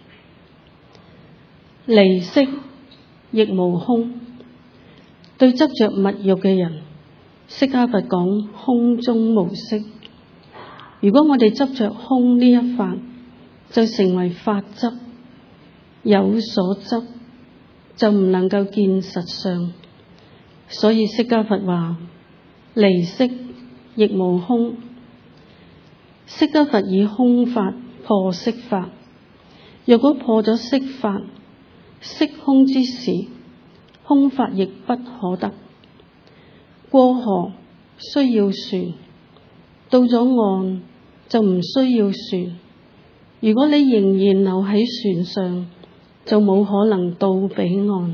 離色亦無空。對執着物欲嘅人，釋迦佛講空中無色。如果我哋執着空呢一法，就成為法執，有所執就唔能夠見實相。所以釋迦佛話離色亦無空。釋迦佛以空法破色法。若果破咗色法，色空之時，空法亦不可得。過河需要船，到咗岸就唔需要船。如果你仍然留喺船上，就冇可能到彼岸。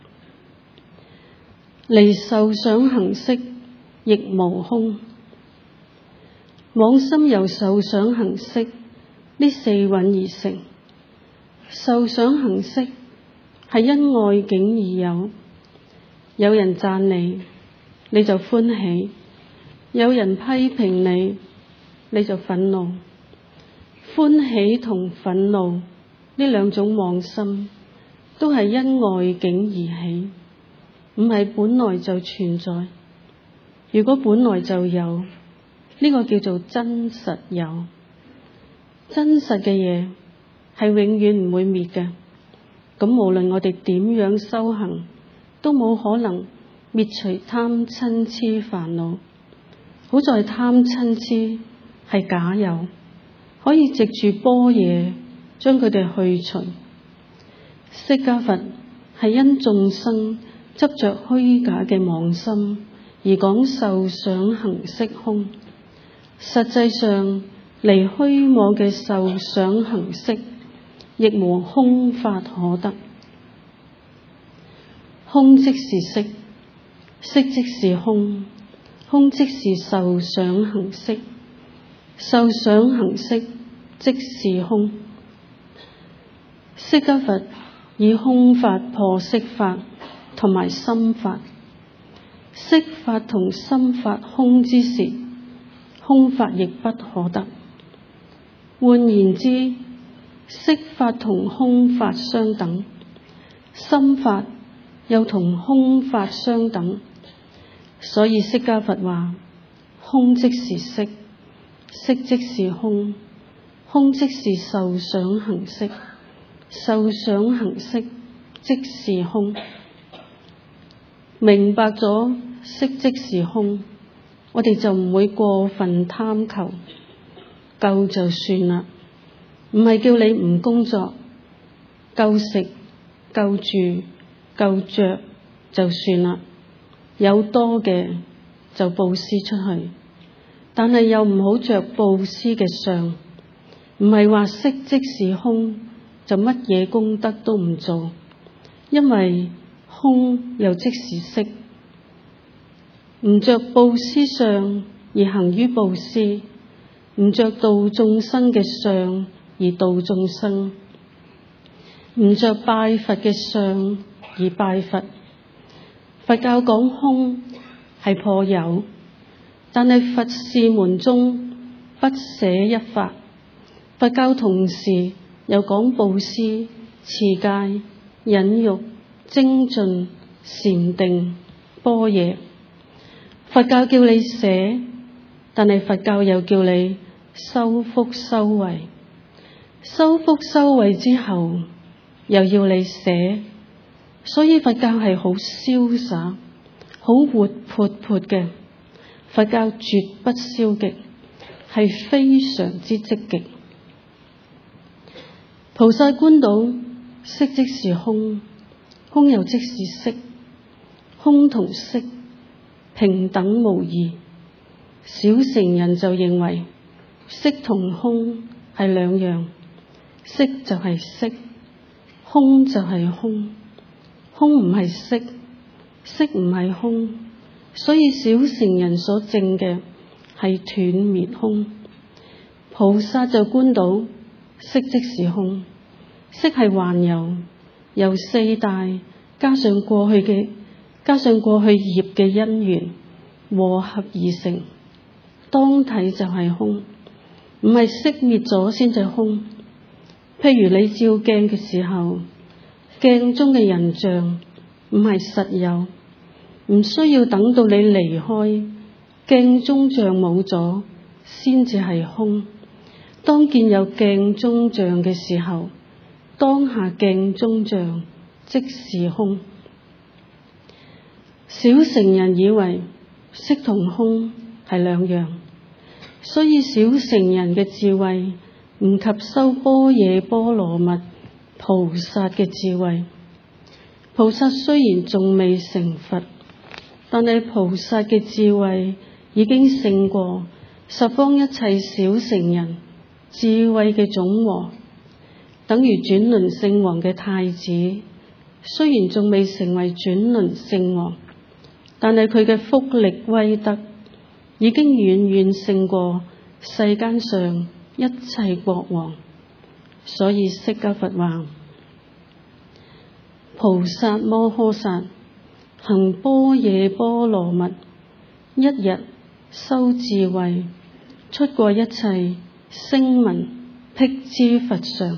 離受想行識亦無空。妄心由受想行識呢四蘊而成。受想行識係因外境而有。有人讚你，你就歡喜；有人批評你，你就憤怒。歡喜同憤怒呢兩種妄心，都係因外境而起，唔係本來就存在。如果本來就有，呢個叫做真實有。真實嘅嘢係永遠唔會滅嘅。咁無論我哋點樣修行，都冇可能滅除貪嗔癡煩惱。好在貪嗔癡係假有，可以藉住般若將佢哋去除。釋迦佛係因眾生執着虛假嘅妄心而講受想行識空。實際上離虛妄嘅受想行識， 亦無空法可得。空即是色，色即是空，空即是受想行識，受想行識即是空。釋迦佛以空法破色法同埋心法，色法同心法空之時，空法亦不可得。換言之，色法同空法相等，心法又同空法相等。所以釋迦佛話：空即是色，色即是空，空即是受想行識，受想行識即是空。明白咗色即是空，我哋就唔會過分貪求，夠就算啦。唔係叫你唔工作，夠食、夠住、夠着就算啦。有多嘅就布施出去，但係又唔好着布施嘅相。唔係話色即是空就乜嘢功德都唔做，因為空又即是色。唔着布施相而行於布施，唔着度眾生嘅相而度眾生，唔着拜佛嘅相而拜佛。佛教講空係破有，但係佛事門中不捨一法。佛教同時又講布施、持戒、忍辱、精進、禪定、般若。佛教叫你捨，但係佛教又叫你修福修慧。修福修慧之後，又要你捨。所以佛教係好瀟灑、好活潑潑嘅。佛教絕不消極，係非常之積極。菩薩觀到色即是空，空又即是色，空同色平等無異。小乘人就認為色同空係兩樣，色就係色，空就係空。空唔係色，色唔係空，所以小乘人所證嘅係斷滅空。菩薩就觀到色即是空，色係幻有，由四大加上過去嘅加上過去業嘅因緣和合而成，當體就係空，唔係熄滅咗先至空。譬如你照鏡嘅時候，鏡中嘅人像唔係實有，唔需要等到你離開，鏡中像冇咗先至係空。當見有鏡中像嘅時候，當下鏡中像即是空。小乘人以為色同空係兩樣，所以小乘人嘅智慧唔及修般若波羅蜜菩薩嘅智慧。菩薩雖然仲未成佛，但係菩薩嘅智慧已經勝過十方一切小乘人智慧嘅總和。等於轉輪聖王嘅太子，雖然仲未成為轉輪聖王，但係佢嘅福力威德已經遠遠勝過世間上一切國王。所以釋迦佛話：菩薩摩訶薩行般若波羅蜜，一日修智慧，出過一切聲聞辟支佛上。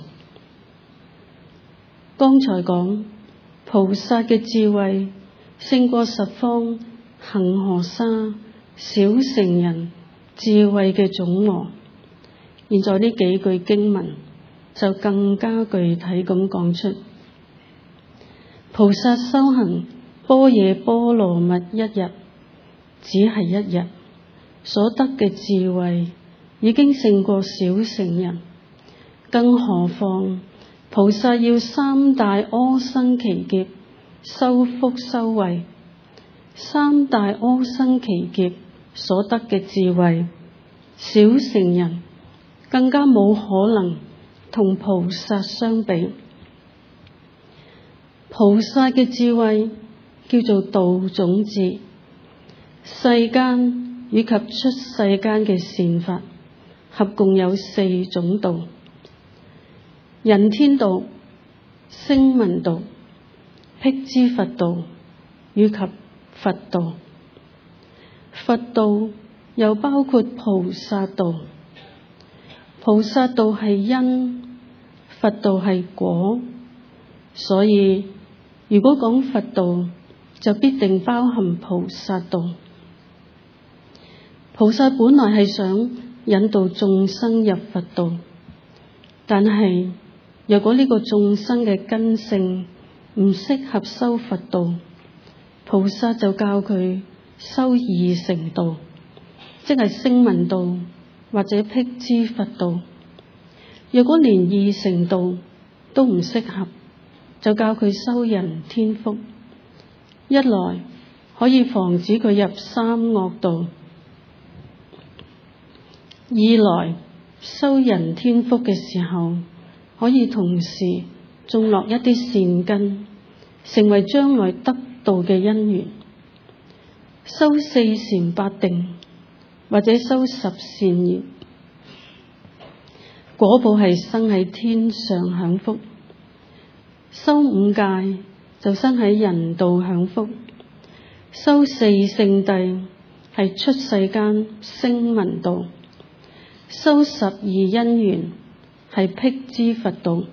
剛才講菩薩嘅智慧勝過十方恒河沙小乘人智慧嘅總和。現在呢幾句經文就更加具體咁講出，菩薩修行般若波羅蜜一日，只係一日所得嘅智慧已經勝過小乘人，更何況菩薩要三大阿僧祇劫修福修慧，三大阿僧祇劫所得嘅智慧，小乘人更加冇可能同菩薩相比。菩薩嘅智慧叫做道種智，世間以及出世間嘅善法合共有四種道：人天道、聲聞道、辟支佛道以及佛道。佛道又包括菩薩道。菩薩道係因，佛道係果，所以如果講佛道，就必定包含菩薩道。菩薩本來係想引導眾生入佛道，但係若果呢個眾生嘅根性唔適合修佛道，菩薩就教佢修二乘道，即係聲聞道或者辟支佛道。若果連二乘道都唔適合，就教佢修人天福，一來可以防止佢入三惡道，二來修人天福嘅時候可以同時種落一啲善根，成為將來得道嘅因緣。修四禪八定或者修十善業，果報係生喺天上享福；修五戒就生喺人道享福；修四聖諦係出世間聲聞道；修十二因緣係辟支佛道；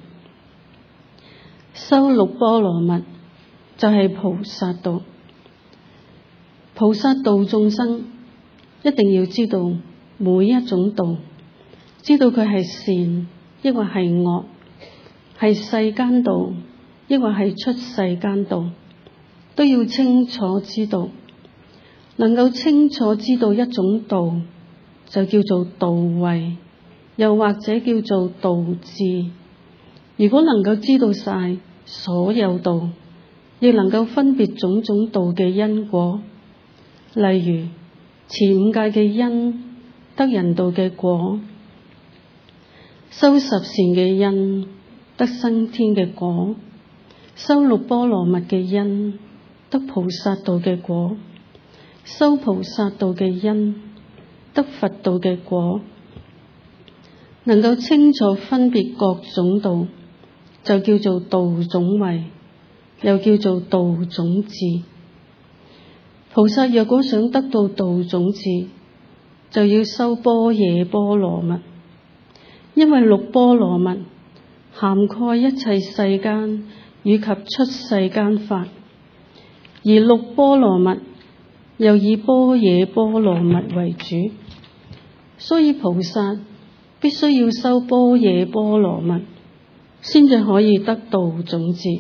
修六波羅蜜就係菩薩道。菩薩道眾生一定要知道每一種道，知道佢係善抑或係惡，係世間道抑或係出世間道，都要清楚知道。能夠清楚知道一種道，就叫做道慧，又或者叫做道智。如果能夠知道晒所有道，亦能夠分別種種道嘅因果，例如持五戒嘅因得人道嘅果，修十善嘅因得生天嘅果，修六波羅蜜嘅因得菩薩道嘅果，修菩薩道嘅因得佛道嘅果。能夠清楚分別各種道，就叫做道種慧，又叫做道種智。菩薩若果想得到道種智，就要修般若波羅蜜，因為六波羅蜜涵蓋一切世間以及出世間法，而六波羅蜜又以般若波羅蜜為主，所以菩薩必須要修般若波羅蜜，先至可以得道種智。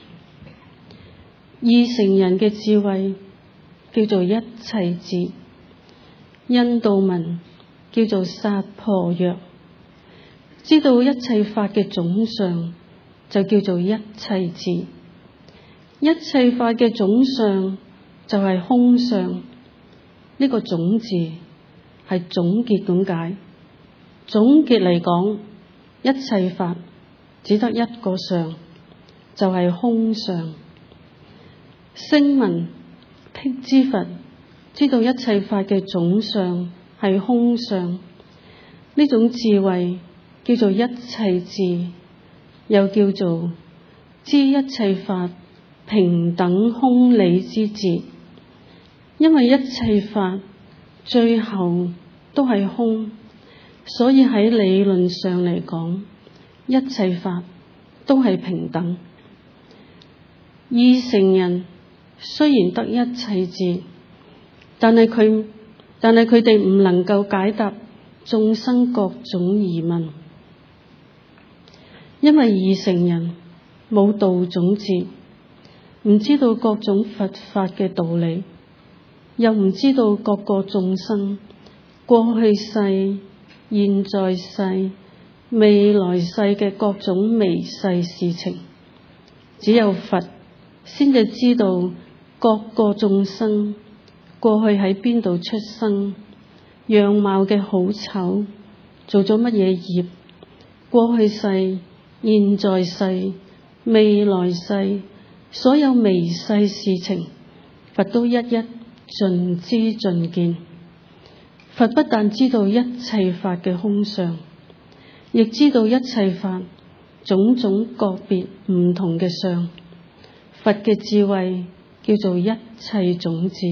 二乘人嘅智慧叫做一切智，印度文叫做薩婆若，知道一切法嘅總相就叫做一切智。一切法嘅總相就係空相，呢、這個總字係總結咁解。總結嚟講，一切法只得一個相，就係、是、空相。聲聞辟支佛知道一切法嘅總相係空相，呢種智慧叫做一切智，又叫做知一切法平等空理之智。因為一切法最後都係空，所以喺理論上嚟講，一切法都係平等。二乘人雖然得一切智，但係佢但係佢哋唔能夠解答眾生各種疑問，因為二乘人冇道種智，唔知道各種佛法嘅道理，又唔知道各個眾生過去世、現在世、未來世嘅各種微細事情。只有佛先至知道各個眾生過去喺邊度出生，樣貌嘅好醜，做咗乜嘢業， 過去世、現在世、未來世，所有微細事情，佛都一一盡知盡見。佛不但知道一切法嘅空相，亦知道一切法種種個別唔同嘅相。佛嘅智慧叫做一切種智。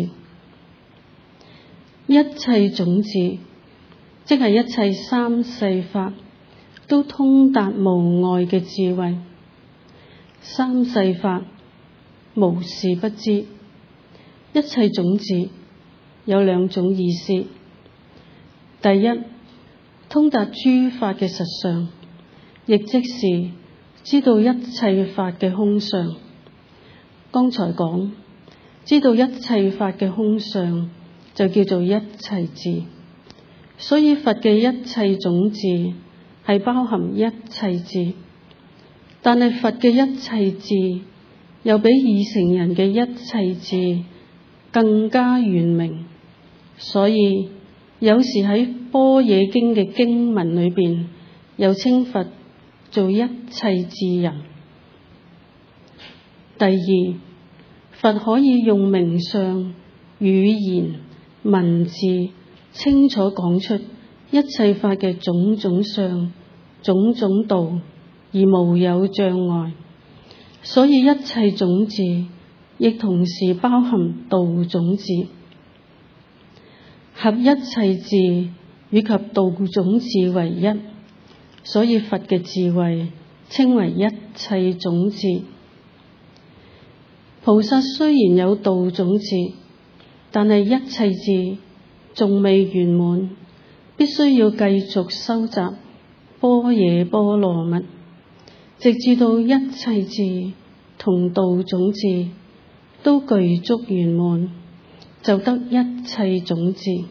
一切種智即係一切三世法都通達無礙嘅智慧。三世法無事不知。一切種智有兩種意思。第一，通達諸法嘅實相，亦即是知道一切法嘅空相。剛才講知道一切法嘅空相就叫做一切智。所以佛嘅一切種智係包含一切智，但係佛嘅一切智又比已成人嘅一切智更加圓明。所以有時喺般若經嘅經文裏邊，又稱佛做一切智人。第二，佛可以用名相、語言、文字清楚講出一切法嘅種種相、種種道，而無有障礙。所以一切種智亦同時包含道種智。合一切智以及道種智為一，所以佛嘅智慧稱為一切種智。菩薩雖然有道種智，但係一切智仲未圓滿，必須要繼續收集般若波羅蜜，直至到一切智同道種智都具足圓滿，就得一切種智。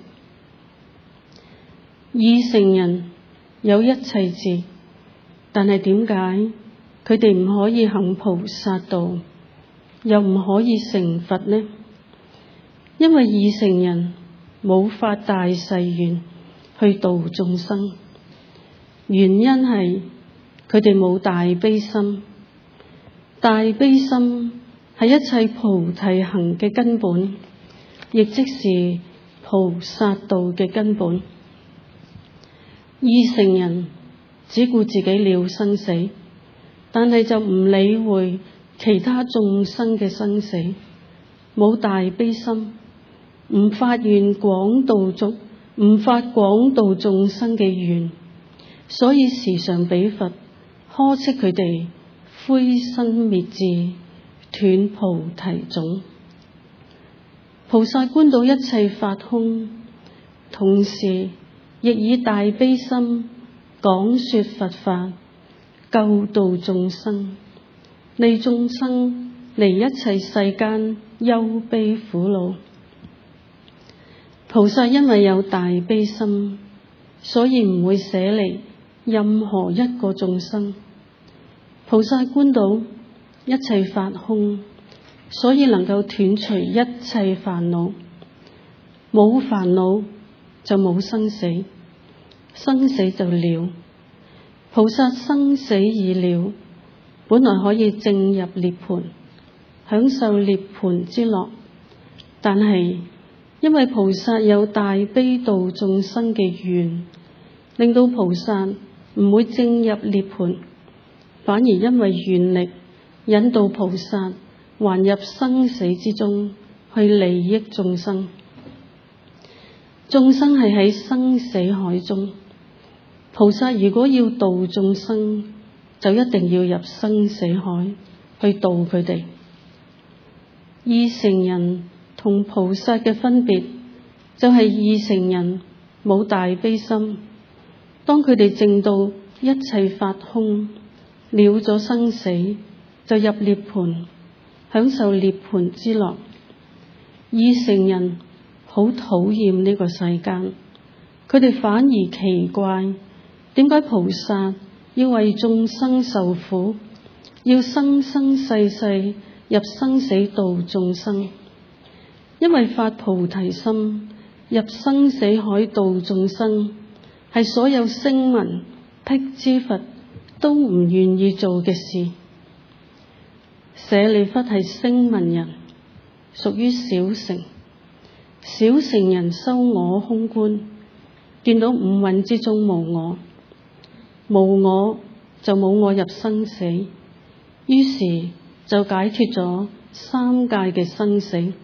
已成人有一切智，但係點解佢哋唔可以行菩薩道，又唔可以成佛呢？因為已成人冇發大誓願去度眾生，原因係佢哋冇大悲心。大悲心係一切菩提行嘅根本，亦即是菩薩道嘅根本。已成人只顧自己了生死，但係就唔理會其他眾生嘅生死，冇大悲心，唔發願廣度眾，唔發廣度眾生嘅願，所以時常俾佛呵斥佢哋灰身滅智，斷菩提種。菩薩觀到一切法空，同時亦以大悲心講說佛法，救度眾生，利眾生離一切世間憂悲苦惱。菩薩因為有大悲心，所以唔會捨離任何一個眾生。菩薩觀到一切法空，所以能夠斷除一切煩惱。冇煩惱就冇生死，生死就了。菩薩生死已了，本來可以證入涅槃，享受涅槃之樂，但係因為菩薩有大悲度眾生嘅願，令到菩薩唔會證入涅槃，反而因為願力引導菩薩還入生死之中，去利益眾生。眾生係喺生死海中，菩薩如果要度眾生，就一定要入生死海去度佢哋。已成人同菩薩嘅分別就係已成人冇大悲心，當佢哋證到一切法空，了咗生死，就入涅槃，享受涅槃之樂。已成人好討厭呢個世間，佢哋反而奇怪，點解菩薩要為眾生受苦，要生生世世入生死度眾生？因為發菩提心入生死海度眾生，係所有聲聞辟支佛都唔願意做嘅事。舍利弗係聲聞人，屬於小乘。小乘人修我空觀，見到五蘊之中無我，無我就冇我入生死，於是就解脫咗三界嘅生死。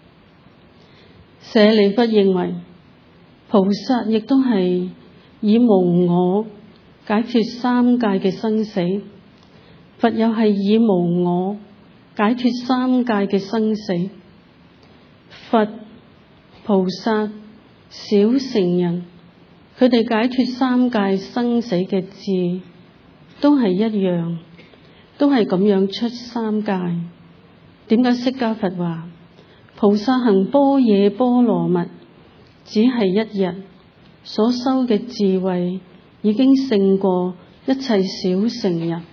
舍利弗認為菩薩亦都係以無我解脫三界嘅生死，佛又係以無我解脫三界嘅生死。佛、菩薩、小乘人，佢哋解脫三界生死嘅智都係一樣，都係咁樣出三界。點解釋迦佛話菩薩行般若波羅蜜只係一日所修嘅智慧已經勝過一切小乘人？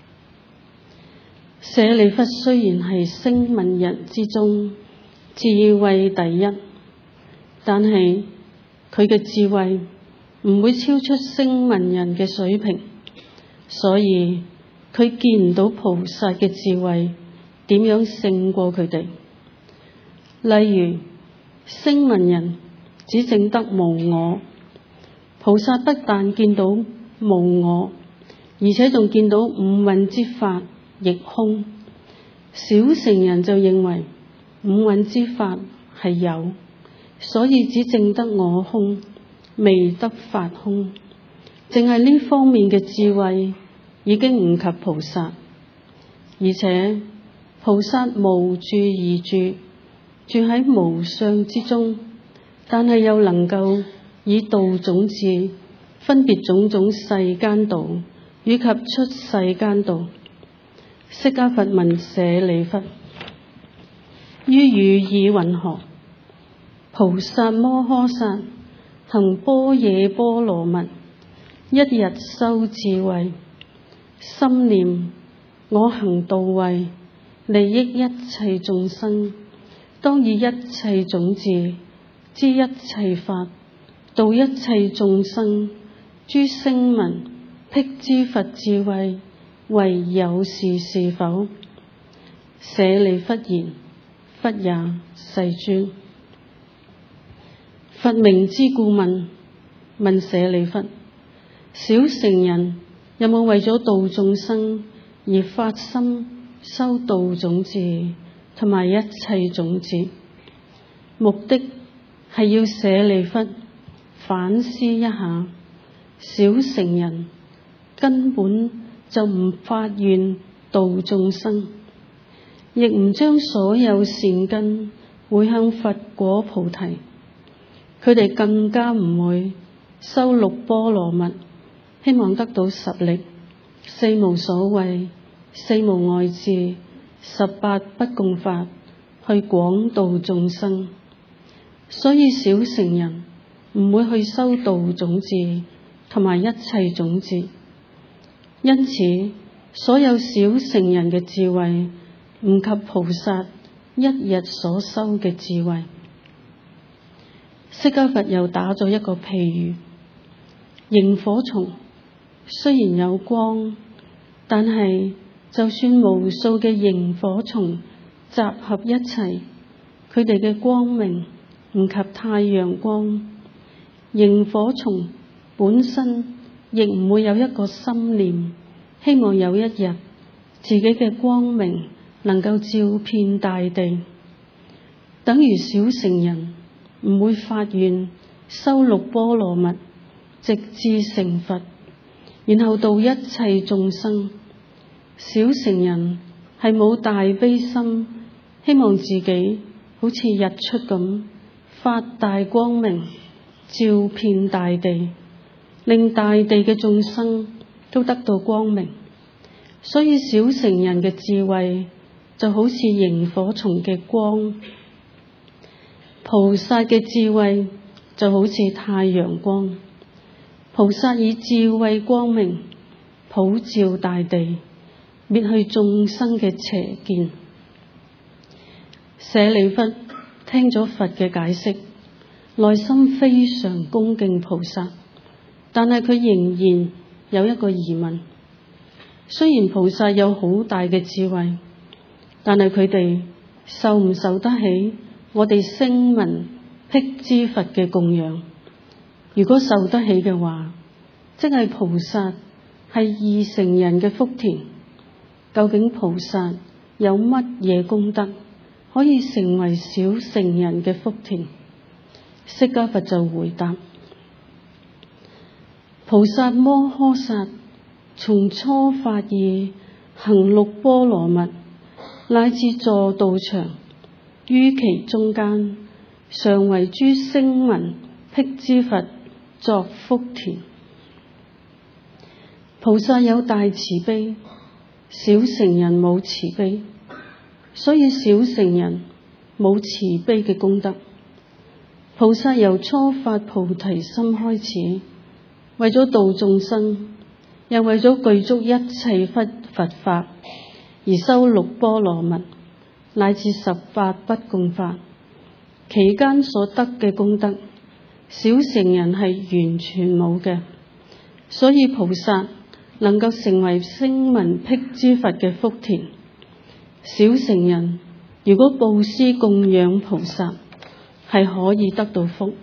舍利弗雖然係聲聞人之中智慧第一，但係佢嘅智慧唔會超出聲聞人嘅水平，所以佢見唔到菩薩嘅智慧點樣勝過佢哋。例如聲聞人只證得無我，菩薩不但見到無我，而且仲見到五蘊之法亦空。小乘人就認為五蘊之法係有，所以只證得我空，未得法空。淨係呢方面嘅智慧已經唔及菩薩，而且菩薩無住而住，住喺無相之中，但係又能夠以道種智分別種種世間道以及出世間道。釋迦佛問舍利弗：於汝意云何？菩薩摩訶薩行般若波羅蜜，一日修智慧，心念我行道慧，利益一切眾生，當以一切種智知一切法，度一切眾生。諸聲聞辟支佛智慧，為有事是否？舍利弗言：弗也，世尊。佛明知故問，問舍利弗：小乘人有冇為咗度眾生而發心修道種智同埋一切種智？目的係要舍利弗反思一下，小乘人根本就唔發願度眾生，亦唔將所有善根回向佛果菩提。佢哋更加唔會修六波羅蜜，希望得到實力、四無所畏、四無礙智、十八不共法去廣度眾生。所以小乘人唔會去修道種智同埋一切種智。因此所有小乘人嘅智慧唔及菩薩一日所修嘅智慧。釋迦佛又打咗一個譬喻：螢火蟲雖然有光，但係就算無數嘅螢火蟲集合一齊，佢哋嘅光明唔及太陽光。螢火蟲本身亦唔會有一個心念，希望有一日自己嘅光明能夠照遍大地。等於小乘人唔會發願修六波羅蜜，直至成佛，然後度一切眾生。小乘人係冇大悲心，希望自己好似日出咁發大光明，照遍大地，令大地嘅眾生都得到光明。所以小乘人嘅智慧就好似螢火蟲嘅光，菩薩嘅智慧就好似太陽光。菩薩以智慧光明普照大地，滅去眾生嘅邪見。舍利弗聽咗佛嘅解釋，內心非常恭敬菩薩，但係佢仍然有一個疑問： 雖然菩薩有好大嘅智慧，但係佢哋受唔受得起我哋聲聞辟支佛嘅供養？如果受得起嘅話，即係菩薩係二乘人嘅福田。究竟菩薩有乜嘢功德可以成為小乘人嘅福田？釋迦佛就回答：菩薩摩訶薩從初發意行六波羅蜜，乃至坐道場，於其中間，常為諸聲聞辟支佛作福田。菩薩有大慈悲，小乘人冇慈悲，所以小乘人冇慈悲嘅功德。菩薩由初發菩提心開始，為咗度眾生，又為咗具足一切佛佛法，而修六波羅蜜乃至十八不共法，期間所得嘅功德，小乘人係完全冇嘅。所以菩薩能夠成為聲聞辟支佛嘅福田。小乘人如果布施供養菩薩，係可以得到福。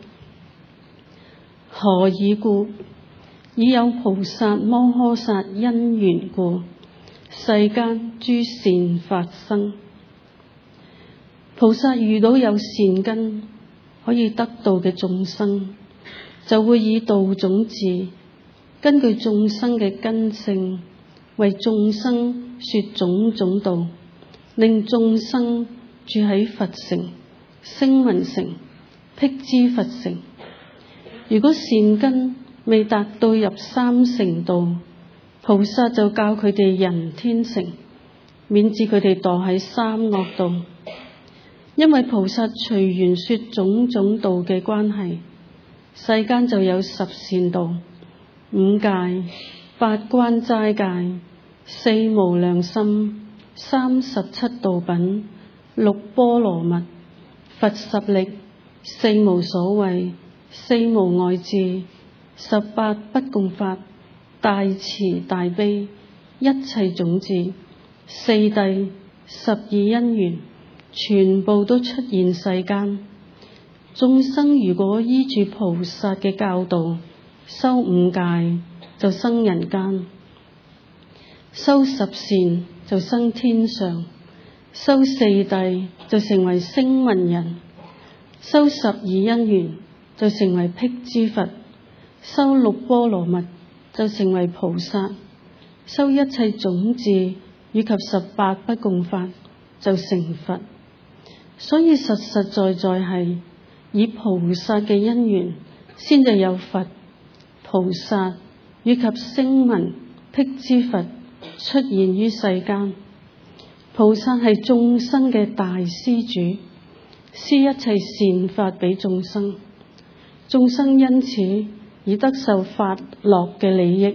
何以故？已有菩薩摩訶薩因緣故，世間諸善法生。菩薩遇到有善根可以得到嘅眾生，就會以道種智，根據眾生嘅根性，為眾生說種種道，令眾生住喺佛城、聲聞城、辟支佛城。如果善根未達到入三乘道，菩薩就教佢哋人天乘，免至佢哋墮喺三惡道。因為菩薩隨緣說種種道嘅關係，世間就有十善道、五戒、八關齋戒、四無量心、三十七道品、六波羅蜜、佛十力、四無所畏、四無礙智、十八不共法、大慈大悲、一切種智、四諦、十二因緣，全部都出現世間。眾生如果依住菩薩嘅教導修五戒，就生人間；修十善就生天上；修四諦就成為聲聞人；修十二因緣就成為辟支佛；修六波羅蜜就成為菩薩；修一切種智以及十八不共法就成佛。所以實實在在係以菩薩嘅因緣，先至有佛、菩薩以及聲聞辟支佛出現於世間。菩薩係眾生嘅大施主，施一切善法俾眾生，眾生因此而得受法樂嘅利益。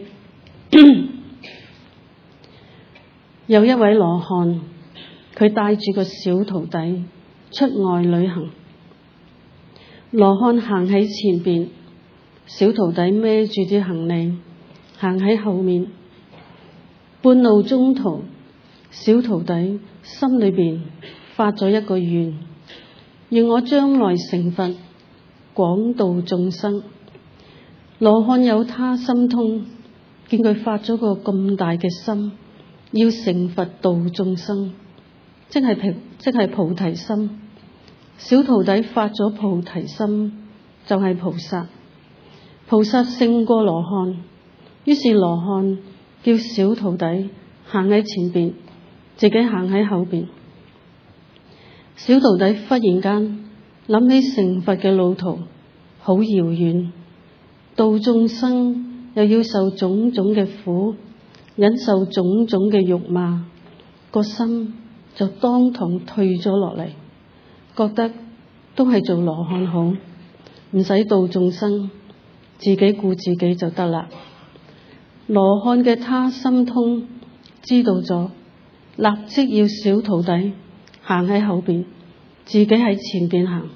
有一位羅漢，佢帶住個小徒弟出外旅行，羅漢行喺前邊，小徒弟孭住啲行李行喺後面。半路中途，小徒弟心裏邊發咗一個願，要我將來成佛，廣度眾生。羅漢有他心通，見佢發咗個咁大嘅心，要成佛度眾生，即係菩即係菩提心。小徒弟發咗菩提心，就係菩薩。菩薩勝過羅漢，於是羅漢叫小徒弟行喺前邊，自己行喺後邊。小徒弟忽然間諗起成佛嘅路途好遙遠，度眾生又要受種種嘅苦，忍受種種嘅辱罵，個心就當堂退咗落嚟，覺得都係做羅漢好，唔使度眾生，自己顧自己就得啦。羅漢嘅他心通，知道咗，立即要小徒弟行喺後邊，自己喺前邊行。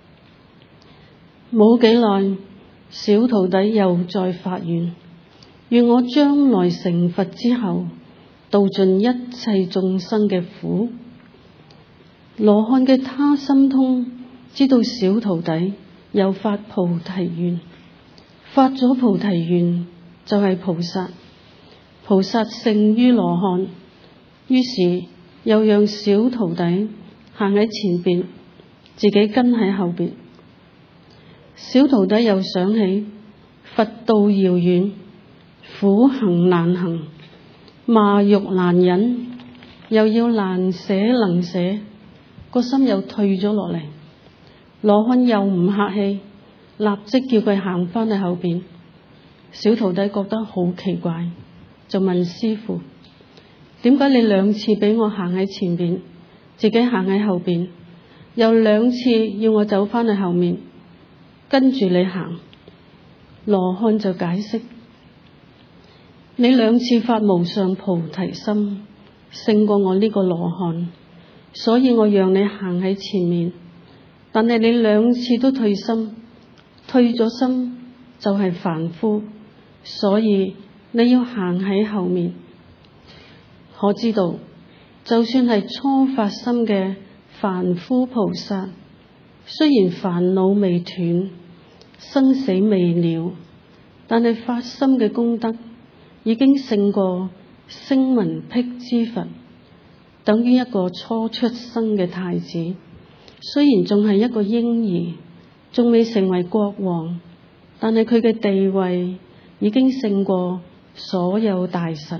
冇幾耐，小徒弟又再發願，願我將來成佛之後， 度盡一切眾生嘅苦。羅漢嘅他心通，知道小徒弟有發菩提願，發咗菩提願就係菩薩，菩薩勝於羅漢，於是又讓小徒弟行喺前邊，自己跟喺後邊。小徒弟又想起佛道遙遠，苦行難行，罵辱難忍，又要難捨能捨，個心又退咗落嚟。羅漢又唔客氣，立即叫佢行返去後邊。小徒弟覺得好奇怪，就問師父：點解你兩次俾我行喺前邊，自己行喺後邊，又兩次要我走返去後面，跟住你行？羅漢就解釋：你兩次發無上菩提心，勝過我呢個羅漢，所以我讓你行喺前面。但係你兩次都退心，退咗心就係凡夫，所以你要行喺後面。可知道，就算係初發心嘅凡夫菩薩，雖然煩惱未斷，生死未了，但係發心嘅功德已經勝過聲聞辟支佛，等於一個初出生嘅太子。雖然仲係一個嬰兒，仲未成為國王，但係佢嘅地位已經勝過所有大神。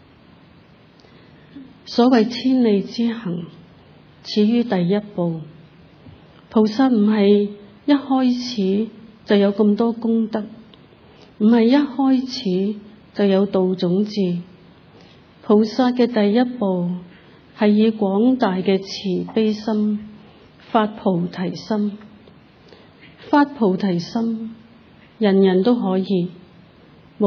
所謂千里之行，始於第一步。菩薩唔係一開始就有咁多功德，唔係一開始就有道種子。菩薩嘅第一步係以廣大嘅慈悲心發菩提心。發菩提心人人都可以，